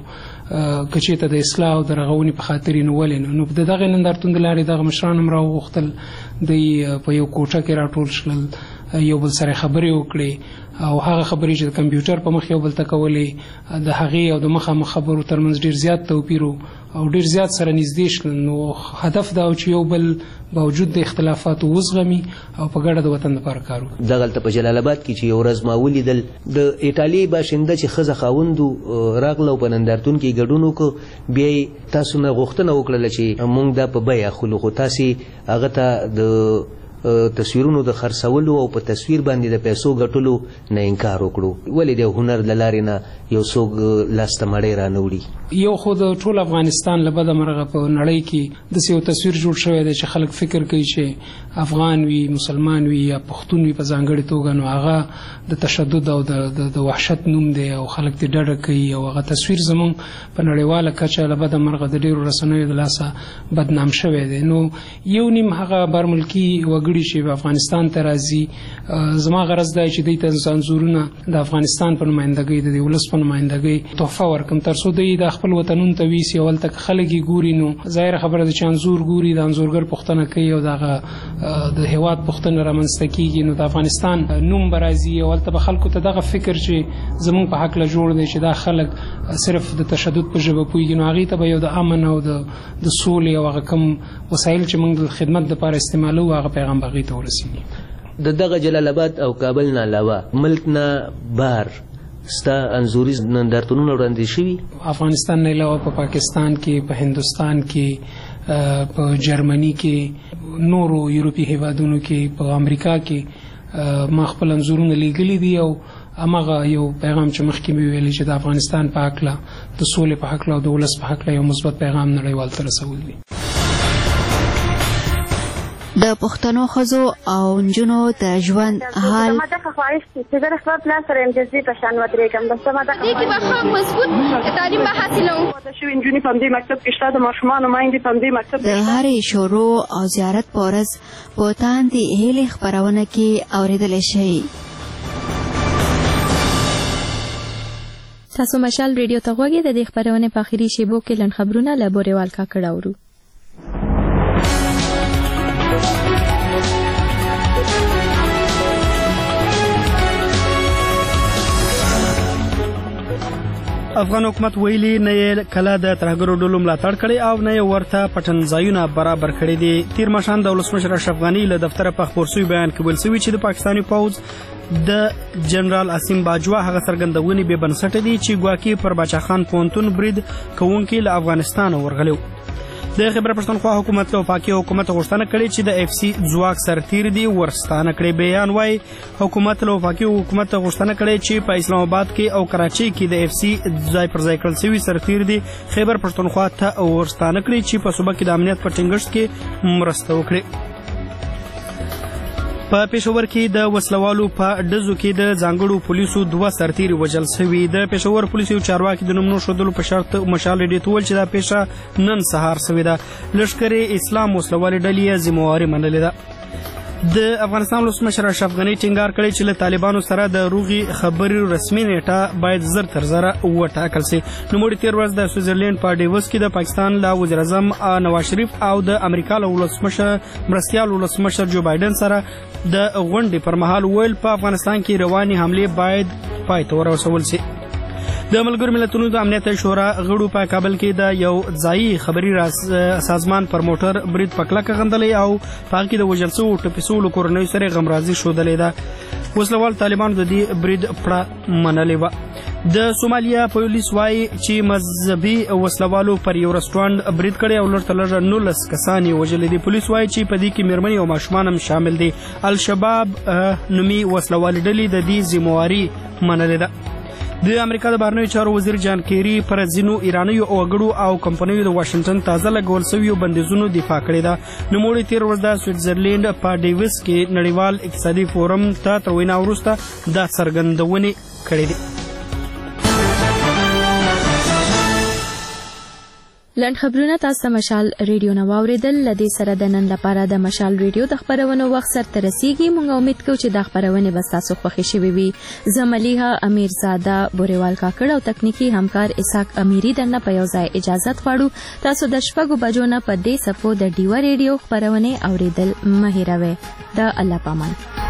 که چېرته د اصلاح او د رغونې په خاطر یې نو ولې نو د دغه نندارتون د لارې دغه مشران هم راوغوښتل دوی په یو کوټه کې راټول شول یو بل سره خبرې وکړې او هغه خبرې چې د کمپیوټر په مخ یو بل ته کولې د هغې او د مخامخ خبرو ترمنځ ډېر زیات توپیر او ډېر زیات سره نږدې شول. نو هدف دا و چې یو بل باوجود د اختلافاتو وزغمي او په ګډه د وطن لپاره کار وکړي. دغلته په جلال آباد کې چې یو ورځ ما ولیدل د ایټالیې باشنده چې ښځه خاوند راغله او په نندارتون کې ګډون وکړو بیا یې تاسو نه غوښتنه وکړله چې موږ دا په بیه اخلو خو تاسې هغه ته د تصویرونو د خرڅولو او په تصویر باندې د پیسو ګټلو نه انکار وکړو. ولې د هنر له لارې نه یو څوک لاسته مړۍ رانه یو خو د ټول افغانستان له بده مرغه په نړۍ کې داسې یو تصویر جوړ شوی دی چې خلک فکر کوي چې افغان وي مسلمان وي یا پښتون وي په ځانګړې توګه نو هغه د تشدد او د وحشت نوم دی او خلک ترې ډډه کوي او هغه تصویر زموږ په نړیواله کچه له بده مرغه د ډېرو رسنیو د لاسه بدنام شوی دی. نو یو نیم هغه برملکي وګړي چې په افغانستان ته راځي زما غرض دی چې دوی ته انځورونه د افغانستان په نمایندګۍ د دې ولس په نمایندګۍ تحفه ورکړم تر څو دوی د خپل وطنونو ته ویسي او هلته که خلک یې ګوري نو ظاهره خبره ده چې انځور ګوري د انځورګر پوښتنه کوي او دغه د هیواد پوښتنه رامنځته کېږي نو د افغانستان نوم به راځي او هلته به خلکو ته دغه فکر چې زموږ په هکله جوړ دی چې دا خلک صرف د تشدد په ژبه پوهېږي نو هغې ته به یو د امن او د سولې او هغه کوم وسایل چې موږ د خدمت دپاره استعمالوو هغه پیغام به هغې ته ورسېږي. د دغه جلال آباد او کابل نه علاوه ملک نه بهر ستا انځوریز نندارتونونه وړاندې شوي؟ افغانستان نه علاوه په پاکستان کې په هندوستان کې په جرمني کې نورو یورپي هیوادونو کې په امریکا کې ما خپل انځورونه لیږلي دي او هماغه یو پیغام چې مخکې مې ویلي چې د افغانستان په هکله د سولې په هکله او د ولس په هکله یو مثبت پیغام نړیوال ته رسول دي. د پښتنو ښځو او نجونو د ژوند حال ما دغه خواهش چې زه د خپل پلار سره امتیازي په شان ودرېږم بس ما دغه دې کې به ښه مضبوط تعلیم به حاصلوم. واده شوي نجونې په همدې مکتب کې شته د ماشومانو میندې په همدې مکتب کې د هرې شروع او زیارت په ورځ په تاندې هیلې خپرونه کې اورېدلی شئ. تاسو مشال ریډیو ته غوږی د دې خبرونه په اخیری شیبو کې لن خبرونه له بوريوال کاکړ اورو. افغان حکومت ویلي نه کله د ترهګرو ډلو ملاتړ کړي او نه ورته پټنځایونه برابر کړي دي. تیر ماښام د ولسمشر اشرف غني له دفتره په خبر شوی بیان کې ویل شوی چې د پاکستاني پوځ د جنرال اسیم باجوا هغه څرګندونې به بنسټ دي چې ګواکې پر باچا خان پونتون برید کوونکي له افغانستان ورغلو. د خیبر پښتونخوا حکومت له وفاقي حکومت غوښتنه کړې چې د اف سی ځواک سرتیر دي ورستانه کړي. بیان وايي حکومت له وفاقي حکومت غوښتنه کړې چې په اسلام آباد کې او کراچۍ کې د اف سی ځای پر ځای کړل شوي سرتیر دي خیبر پښتونخوا ته ورستانه کړي چې په صوبه کې د امنیت په ټینګښت کې مرسته وکړي. په پېښور کې د وسلوالو په ډزو کې د ځانګړو پولیسو 2 سرتیري وژل شوي. د پېښور پولیسو چارواکي د نوم نه ښودلو په شرط مشال ریډیو ته وویل چې دا پیښه نن سهار شوې ده. لښکر اسلام وسلوالې ډلې یې ذمهواري منلې ده. د افغانستان ولسمشر اشرف غني ټینګار کړی چې له طالبانو سره د روغي خبرې رسمي نیټه باید زر تر زره وټاکل شي. نوموړي تیر ورځ د سویټزرلینډ په ډیوس کې د پاکستان له وزیر اعظم نواز شریف او د امریکا له ولسمشر مرستیال ولسمشر جو بایدن سره د غونډې پر مهال ویل په افغانستان کې رواني حملې باید پای ته ورسول شي. د ملګرو ملتونو د امنیت شورا غړو په کابل کې د یو ځایي خبري سازمان پر موټر برید په کلکه غندلې او په هغه کې د وژل شوو ټپیسولو کورنیو سره غمرازي ښودلې ده. وسلوال طالبانو د دې برید پړه منلې وه. د سومالیا پولیس وایي چې مذهبي وسلوالو پر یو رستورانټ برید کړی او لږ تر لږه 19 کسان یې وژلي دي. پولیس وایي چې په دې کې مېرمنې او ماشومان هم شامل دي. الشباب نومي وسلوالې ډلې د دې ذمهواري منلې ده. د امریکا د بهرنیو چارو وزیر جان کیری پر ځینو ایرانیو وګړو او کمپنیو د واشنگټن تازه لګول شویو بندیزونو دفاع کړې ده. نوموړي تیر ورځ د سویټزرلینډ په ډیوس کې نړیوال اقتصادي فورم ته تر وینا وروسته دا څرګندونې کړې دي. لنډ خبرونه تاسو مشال ریډیو نو واوریدل. لدې سره د نن لپاره د مشال ریډیو د خبرونو وخت سره رسیدي. موږ امید کوو چې د خبرونه به تاسو خوښ شي وي. زملیها امیر زاده بوريوال کاکړ او تکنیکی همکار اسحاق امیری دنه په یو ځای اجازه غواړو. تاسو د شپږو بجو نه په دې صفو د ډیو ریډیو خبرونه اوریدل مه هیروئ. د الله پامان.